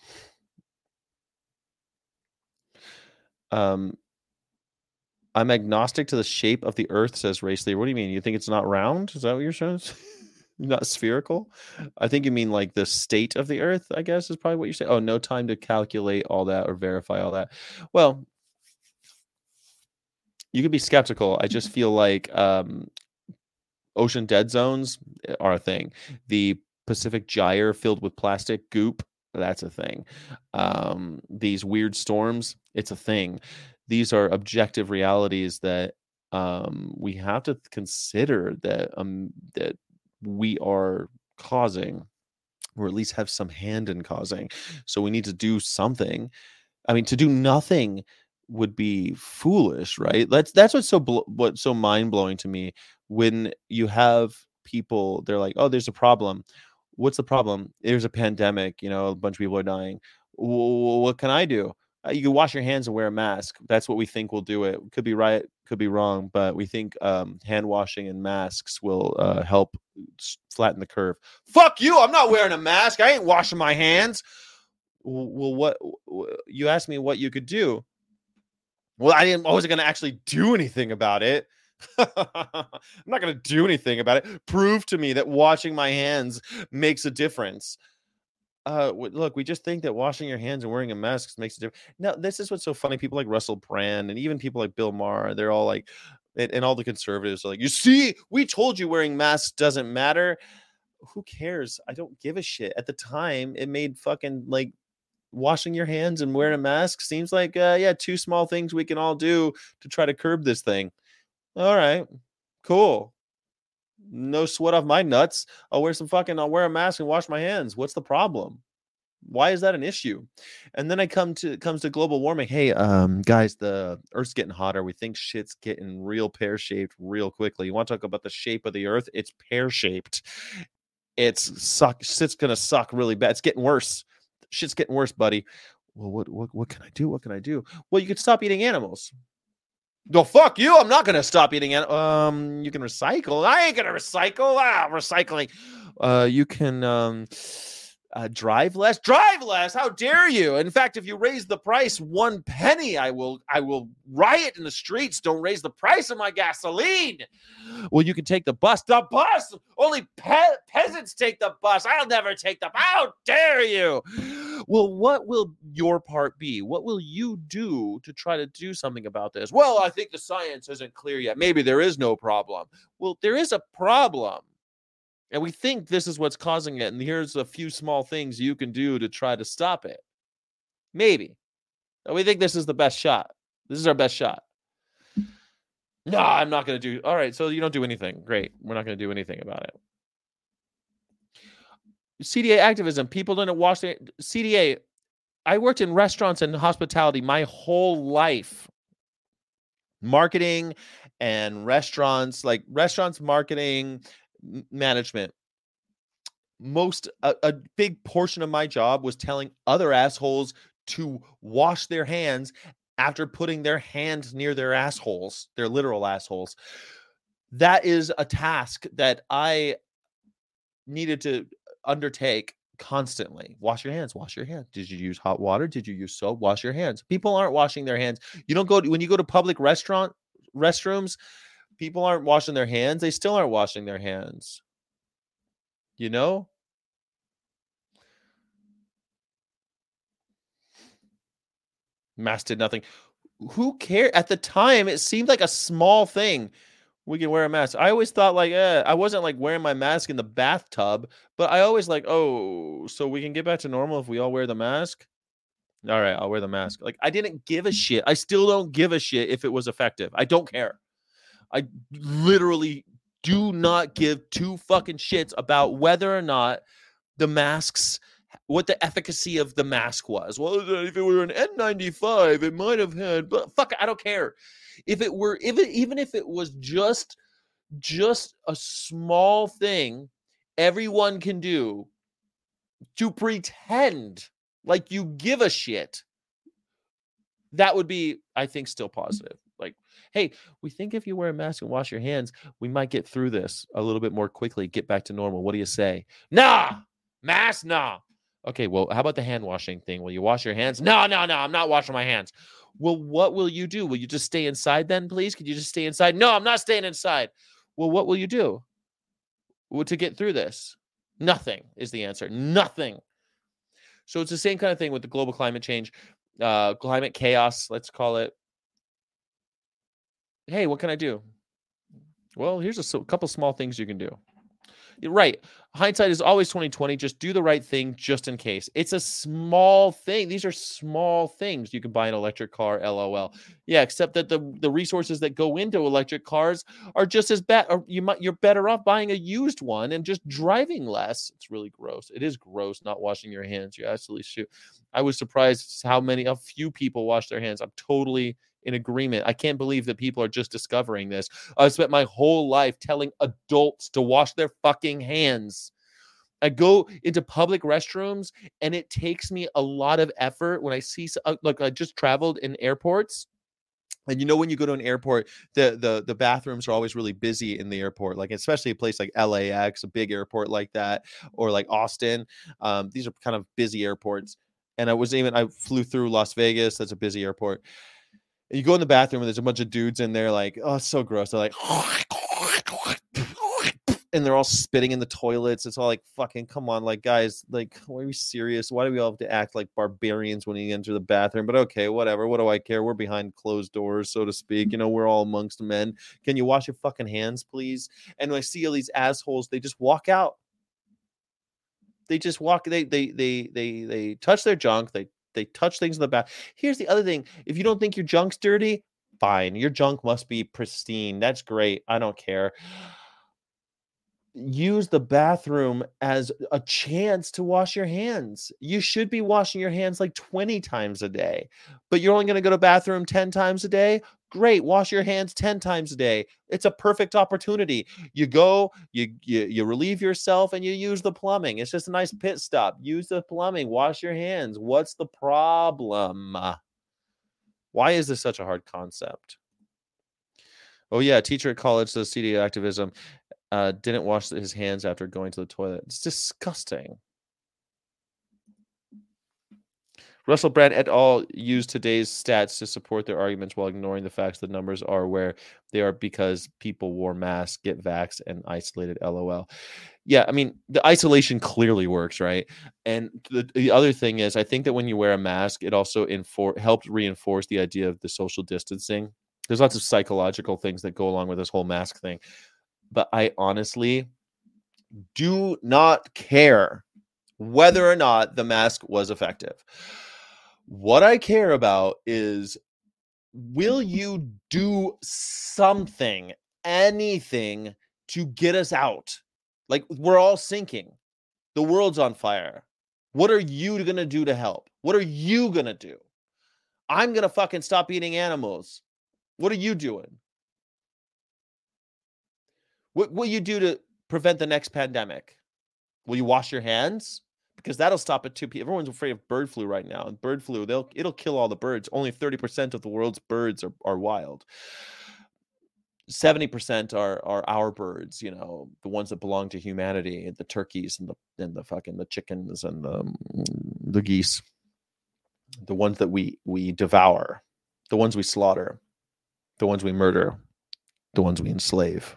Um, I'm agnostic to the shape of the earth, says Racely. What do you mean? You think it's not round? Is that what you're saying? Not spherical? I think you mean like the state of the earth, I guess is probably what you're saying. Oh, no time to calculate all that or verify all that. Well, you could be skeptical. I just feel like um, ocean dead zones are a thing. The Pacific Gyre filled with plastic goop, that's a thing. Um, these weird storms, it's a thing. These are objective realities that um, we have to consider that um, that we are causing, or at least have some hand in causing. So we need to do something. I mean, to do nothing would be foolish, right? That's that's what's so blo- what's so mind blowing to me when you have people. They're like, "Oh, there's a problem. What's the problem? There's a pandemic. You know, a bunch of people are dying. W- what can I do? Uh, you can wash your hands and wear a mask. That's what we think will do it. Could be right, could be wrong, but we think um, hand washing and masks will uh, help s- flatten the curve. Fuck you! I'm not wearing a mask. I ain't washing my hands. W- Well, what w- you asked me what you could do. Well, I didn't. I wasn't going to actually do anything about it. I'm not going to do anything about it. Prove to me that washing my hands makes a difference. Uh, w- look, we just think that washing your hands and wearing a mask makes a difference. No, this is what's so funny. People like Russell Brand and even people like Bill Maher, they're all like, and, and all the conservatives are like, you see, we told you wearing masks doesn't matter. Who cares? I don't give a shit. At the time, it made fucking like washing your hands and wearing a mask seems like, uh, yeah, two small things we can all do to try to curb this thing. All right, cool. No sweat off my nuts. I'll wear some fucking, I'll wear a mask and wash my hands. What's the problem? Why is that an issue? And then I come to comes to global warming. Hey, um, guys, the Earth's getting hotter. We think shit's getting real pear shaped real quickly. You want to talk about the shape of the Earth? It's pear shaped. It's suck. Shit's gonna suck really bad. It's getting worse. Shit's getting worse, buddy. Well, what what what can I do? What can I do? Well, you could stop eating animals. No, fuck you. I'm not gonna stop eating it. Um, you can recycle. I ain't gonna recycle. Ah, recycling. Uh, you can um uh, drive less. Drive less. How dare you? In fact, if you raise the price one penny, I will I will riot in the streets. Don't raise the price of my gasoline. Well, you can take the bus. The bus. Only pe- peasants take the bus. I'll never take the. How dare you? Well, what will your part be? What will you do to try to do something about this? Well, I think the science isn't clear yet. Maybe there is no problem. Well, there is a problem. And we think this is what's causing it. And here's a few small things you can do to try to stop it. Maybe. We think this is the best shot. This is our best shot. No, I'm not going to do. All right. So you don't do anything. Great. We're not going to do anything about it. C D A activism. People didn't wash their C D A. I worked in restaurants and hospitality my whole life. Marketing and restaurants, like restaurants, marketing, m- management. Most a, a big portion of my job was telling other assholes to wash their hands after putting their hands near their assholes, their literal assholes. That is a task that I needed to undertake constantly. Wash your hands, wash your hands. Did you use hot water? Did you use soap? Wash your hands. People aren't washing their hands. You don't go to, when you go to public restaurant restrooms, people aren't washing their hands. They still aren't washing their hands. You know? Mask did nothing. Who cared? At the time, it seemed like a small thing. We can wear a mask. I always thought like, eh, I wasn't like wearing my mask in the bathtub, but I always like, oh, so we can get back to normal if we all wear the mask? All right, I'll wear the mask. Like, I didn't give a shit. I still don't give a shit if it was effective. I don't care. I literally do not give two fucking shits about whether or not the masks, what the efficacy of the mask was. Well, if it were an N ninety-five, it might have had, but fuck, I don't care. If it were, if it, even if it was just, just a small thing everyone can do to pretend like you give a shit, that would be, I think, still positive. Like, hey, we think if you wear a mask and wash your hands, we might get through this a little bit more quickly, get back to normal. What do you say? Nah, mask, nah. Okay, well, how about the hand washing thing? Will you wash your hands? No, no, no, I'm not washing my hands. Well, what will you do? Will you just stay inside then, please? Could you just stay inside? No, I'm not staying inside. Well, what will you do well, to get through this? Nothing is the answer. Nothing. So it's the same kind of thing with the global climate change, uh, climate chaos, let's call it. Hey, what can I do? Well, here's a so- couple small things you can do. You're right. Hindsight is always twenty twenty. Just do the right thing just in case. It's a small thing. These are small things. You can buy an electric car, LOL. Yeah, except that the, the resources that go into electric cars are just as bad. Or you might you're better off buying a used one and just driving less. It's really gross. It is gross not washing your hands. You absolutely shoot. I was surprised how many, a few people wash their hands. I'm totally in agreement. I can't believe that people are just discovering this. I spent my whole life telling adults to wash their fucking hands. I go into public restrooms and it takes me a lot of effort when I see, like, I just traveled in airports. And you know, when you go to an airport, the the the bathrooms are always really busy in the airport, like especially a place like L A X, a big airport like that, or like Austin. Um, these are kind of busy airports. And I was even I flew through Las Vegas. That's a busy airport. And you go in the bathroom and there's a bunch of dudes in there, like, oh, it's so gross. They're like, and they're all spitting in the toilets. It's all like, fucking, come on, like, guys, like, are we serious? Why do we all have to act like barbarians when we enter the bathroom? But okay, whatever. What do I care? We're behind closed doors, so to speak. You know, we're all amongst men. Can you wash your fucking hands, please? And when I see all these assholes, they just walk out. They just walk. They they they they they touch their junk. They they touch things in the back. Here's the other thing: if you don't think your junk's dirty, fine. Your junk must be pristine. That's great. I don't care. Use the bathroom as a chance to wash your hands. You should be washing your hands like twenty times a day, but you're only going to go to the bathroom ten times a day. Great, wash your hands ten times a day. It's a perfect opportunity. You go, you, you you relieve yourself, and you use the plumbing. It's just a nice pit stop. Use the plumbing. Wash your hands. What's the problem? Why is this such a hard concept? Oh yeah, teacher at college does C D activism. Uh, didn't wash his hands after going to the toilet. It's disgusting. Russell Brand et al. Used today's stats to support their arguments while ignoring the facts the numbers are where they are because people wore masks, get vaxxed, and isolated, LOL. Yeah, I mean, the isolation clearly works, right? And the, the other thing is, I think that when you wear a mask, it also infor- helped reinforce the idea of the social distancing. There's lots of psychological things that go along with this whole mask thing. But I honestly do not care whether or not the mask was effective. What I care about is, will you do something, anything to get us out? Like, we're all sinking. The world's on fire. What are you going to do to help? What are you going to do? I'm going to fucking stop eating animals. What are you doing? What will you do to prevent the next pandemic? Will you wash your hands? Because that'll stop it too. Everyone's afraid of bird flu right now. And bird flu, they'll it'll kill all the birds. Only thirty percent of the world's birds are, are wild. seventy percent are are our birds, you know, the ones that belong to humanity, the turkeys and the and the fucking the chickens and the the geese, the ones that we we devour, the ones we slaughter, the ones we murder, the ones we enslave.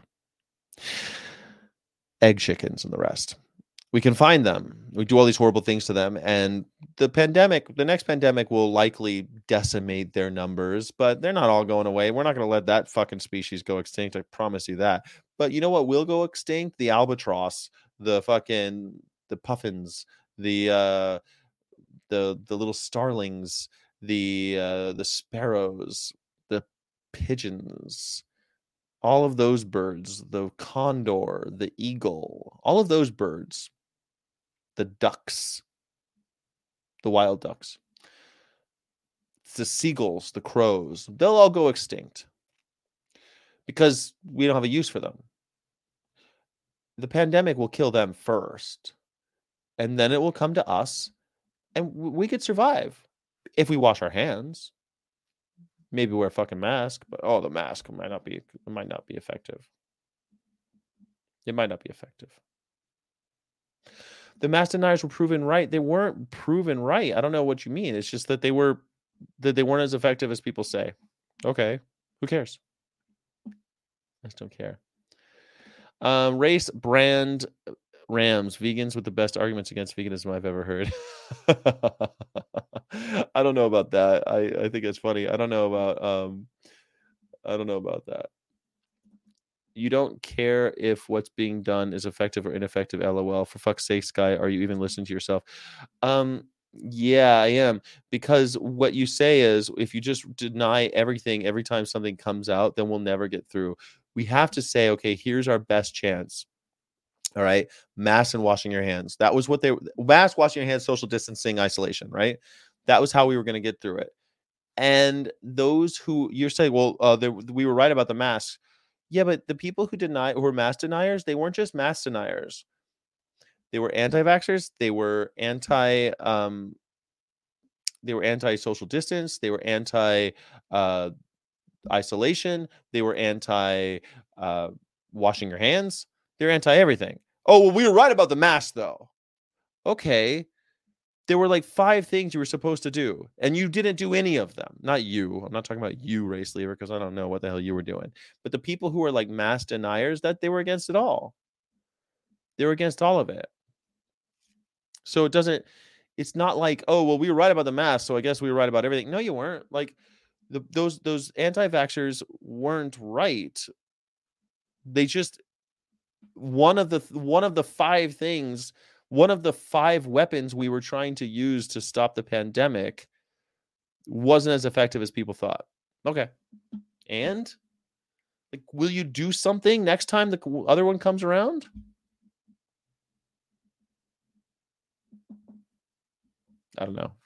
Egg chickens and the rest. We can find them. We do all these horrible things to them. And the pandemic, the next pandemic will likely decimate their numbers, but they're not all going away. We're not going to let that fucking species go extinct. I promise you that. But you know what will go extinct? The albatross, the fucking, the puffins, the, uh, the, the little starlings, the, uh, the sparrows, the pigeons, all of those birds, the condor, the eagle, all of those birds, the ducks, the wild ducks, the seagulls, the crows, they'll all go extinct because we don't have a use for them. The pandemic will kill them first, and then it will come to us, and we could survive if we wash our hands. Maybe wear a fucking mask, but oh, the mask might not be, it might not be effective. It might not be effective. The mask deniers were proven right. They weren't proven right. I don't know what you mean. It's just that they were, that they weren't as effective as people say. Okay, who cares? I just don't care. Um, race, brand, Rams, vegans with the best arguments against veganism I've ever heard. I don't know about that. I, I think it's funny. I don't know about um I don't know about that. You don't care if what's being done is effective or ineffective, LOL. For fuck's sake, Sky, are you even listening to yourself? Um yeah, I am, because what you say is if you just deny everything every time something comes out, then we'll never get through. We have to say, okay, here's our best chance. All right. Mask and washing your hands. That was what they mask, washing your hands, social distancing, isolation, right? That was how we were going to get through it. And those who you're saying, well, uh, they, we were right about the masks. Yeah, but the people who deny who were mask deniers, they weren't just mask deniers. They were anti-vaxxers. They were anti, um, they were anti-social distance. They were anti uh, isolation. They were anti uh, washing your hands. They're anti everything. Oh, well, we were right about the mask, though. Okay. There were like five things you were supposed to do, and you didn't do any of them. Not you. I'm not talking about you, race leaver, because I don't know what the hell you were doing. But the people who were like mask deniers, that they were against it all. They were against all of it. So it doesn't, it's not like, oh, well, we were right about the mask, so I guess we were right about everything. No, you weren't. Like the, those those anti-vaxxers weren't right. They just, one of the one of the five things, one of the five weapons we were trying to use to stop the pandemic wasn't as effective as people thought. Okay. And like, will you do something next time the other one comes around? I don't know.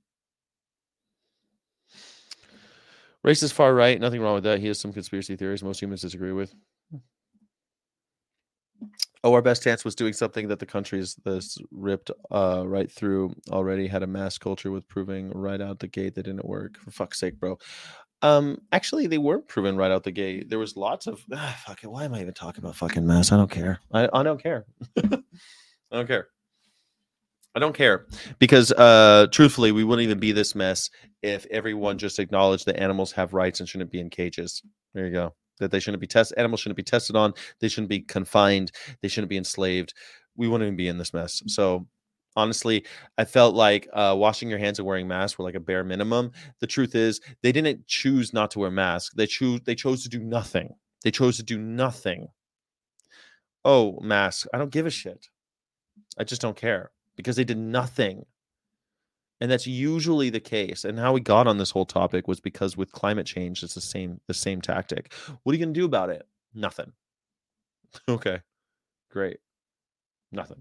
Racist far right, nothing wrong with that. He has some conspiracy theories most humans disagree with. Oh, our best chance was doing something that the countries that's ripped uh, right through already had a mass culture with proving right out the gate that didn't work. For fuck's sake, bro. Um, actually, they weren't proven right out the gate. There was lots of ah, fuck it. Why am I even talking about fucking mass? I don't care. I, I don't care. I don't care. I don't care because, uh, truthfully, we wouldn't even be this mess if everyone just acknowledged that animals have rights and shouldn't be in cages. There you go. That they shouldn't be tested. Animals shouldn't be tested on. They shouldn't be confined. They shouldn't be enslaved. We wouldn't even be in this mess. So, honestly, I felt like uh, washing your hands and wearing masks were like a bare minimum. The truth is, they didn't choose not to wear masks. They choose. They chose to do nothing. They chose to do nothing. Oh, mask. I don't give a shit. I just don't care. Because they did nothing. And that's usually the case. And how we got on this whole topic was because with climate change, it's the same the same tactic. What are you going to do about it? Nothing. Okay. Great. Nothing.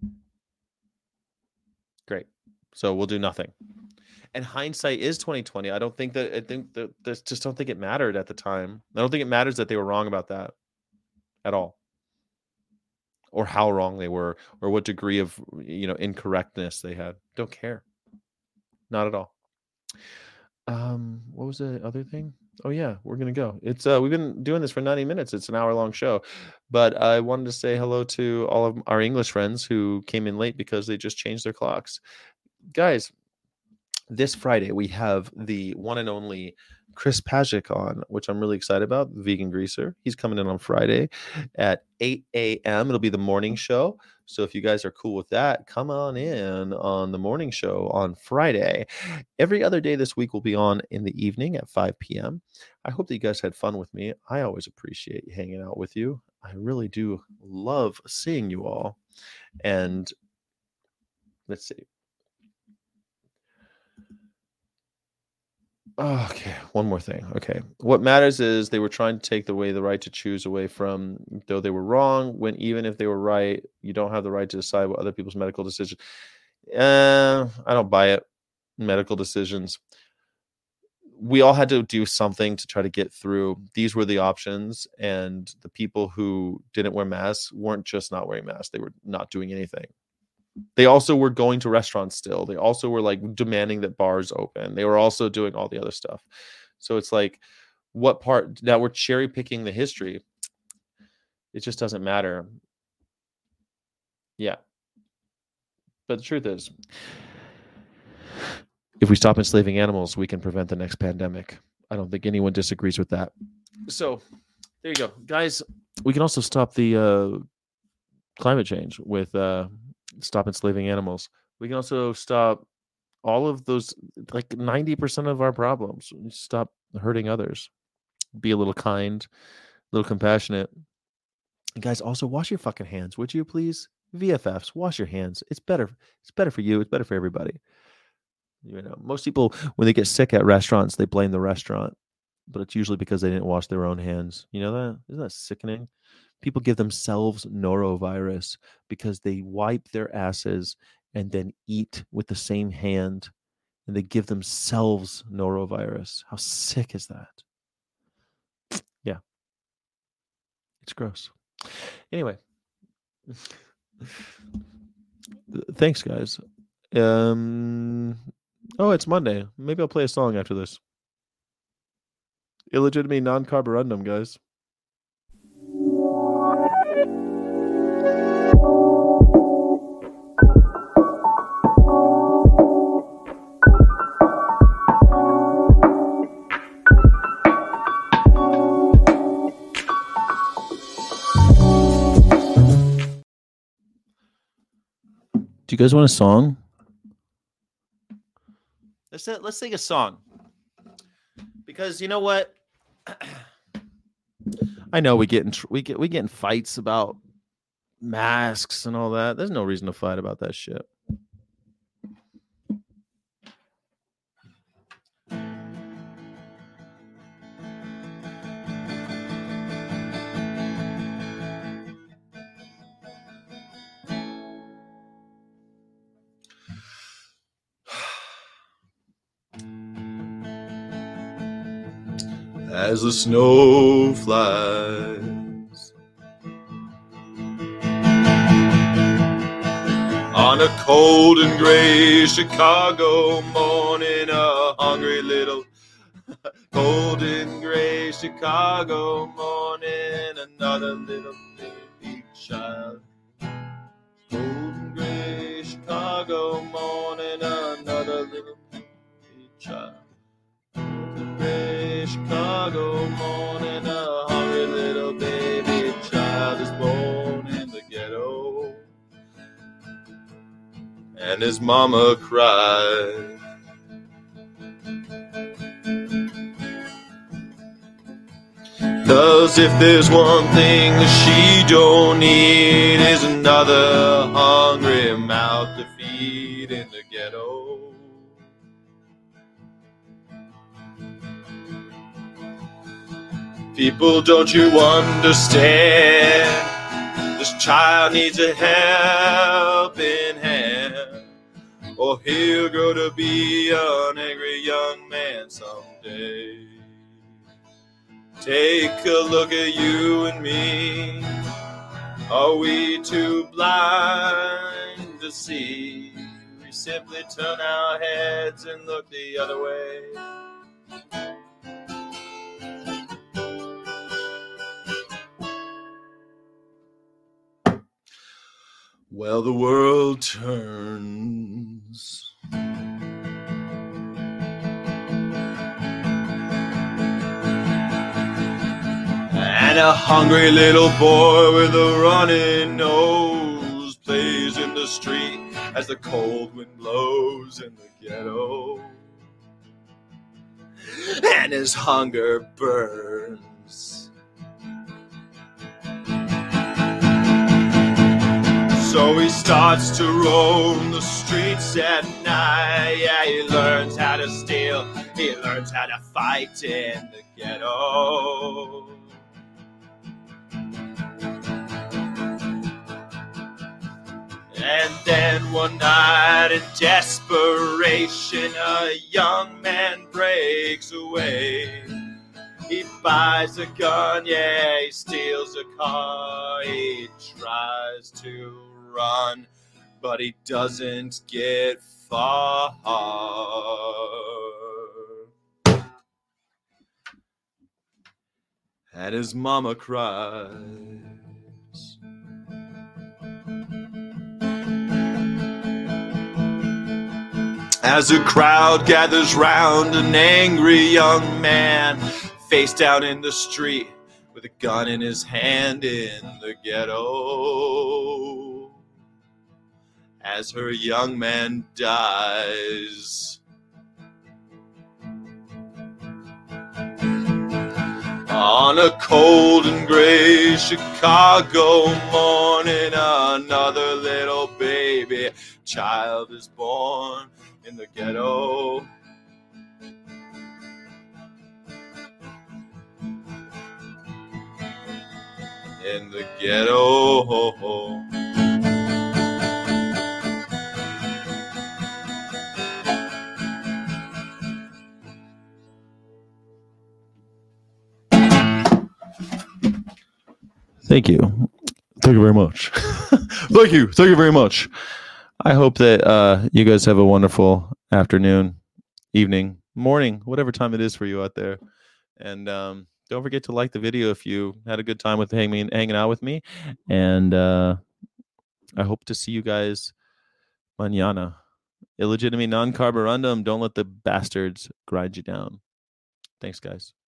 Great. So we'll do nothing. And hindsight is twenty twenty. I don't think that I think that I just don't think it mattered at the time. I don't think it matters that they were wrong about that at all. Or how wrong they were, or what degree of, you know, incorrectness they had. Don't care. Not at all. Um, what was the other thing? Oh yeah, we're gonna go. It's uh, we've been doing this for ninety minutes. It's an hour long show, but I wanted to say hello to all of our English friends who came in late because they just changed their clocks. Guys, this Friday we have the one and only Chris Pajic on, which I'm really excited about. Vegan Greaser. He's coming in on Friday at eight a.m. It'll be the morning show. So if you guys are cool with that, come on in on the morning show on Friday. Every other day this week will be on in the evening at five p.m. I hope that you guys had fun with me. I always appreciate hanging out with you. I really do love seeing you all. And let's see. Oh, okay, one more thing. Okay. What matters is they were trying to take away the right to choose away from, though they were wrong, when even if they were right, you don't have the right to decide what other people's medical decisions. Uh, I don't buy it. Medical decisions. We all had to do something to try to get through. These were the options, and the people who didn't wear masks weren't just not wearing masks. They were not doing anything. They also were going to restaurants still. They also were like demanding that bars open. They were also doing all the other stuff. So it's like, what part now we're cherry picking the history? It just doesn't matter. Yeah. But the truth is, if we stop enslaving animals, we can prevent the next pandemic. I don't think anyone disagrees with that. So there you go. Guys, we can also stop the uh, climate change with uh, stop enslaving animals. We can also stop all of those, like ninety percent of our problems. Stop hurting others. Be a little kind, a little compassionate. And guys, also wash your fucking hands, would you please? V F Fs, wash your hands. It's better. It's better for you. It's better for everybody. You know, most people, when they get sick at restaurants, they blame the restaurant, but it's usually because they didn't wash their own hands. You know that? Isn't that sickening? People give themselves norovirus because they wipe their asses and then eat with the same hand, and they give themselves norovirus. How sick is that? Yeah, it's gross. Anyway, thanks, guys. Um, oh, it's Monday. Maybe I'll play a song after this. Illegitimate non-carborundum, guys. Do you guys want a song? Let's let's sing a song. Because you know what? I know we get in we get we get in fights about masks and all that. There's no reason to fight about that shit. As the snow flies on a cold and gray Chicago morning, a hungry little cold and gray Chicago morning, another little baby child. Cold and gray Chicago morning, another little baby child. Chicago morning, a hungry little baby child is born in the ghetto, and his mama cried. Cause if there's one thing that she don't need is another hungry mouth to feed in the ghetto. People, don't you understand? This child needs a helping hand, or he'll grow to be an angry young man someday. Take a look at you and me. Are we too blind to see? We simply turn our heads and look the other way. Well, the world turns. And a hungry little boy with a running nose plays in the street as the cold wind blows in the ghetto. And his hunger burns. So he starts to roam the streets at night. Yeah, he learns how to steal. He learns how to fight in the ghetto. And then one night in desperation, a young man breaks away. He buys a gun, yeah, he steals a car. He tries to run, but he doesn't get far. And his mama cries. As a crowd gathers round an angry young man, face down in the street with a gun in his hand in the ghetto. As her young man dies. On a cold and gray Chicago morning, another little baby child is born in the ghetto. In the ghetto. Thank you. Thank you very much. Thank you. Thank you very much. I hope that uh, you guys have a wonderful afternoon, evening, morning, whatever time it is for you out there. And um, don't forget to like the video if you had a good time with hanging, hanging out with me. And uh, I hope to see you guys mañana. Illegitimate non-carborundum. Don't let the bastards grind you down. Thanks, guys.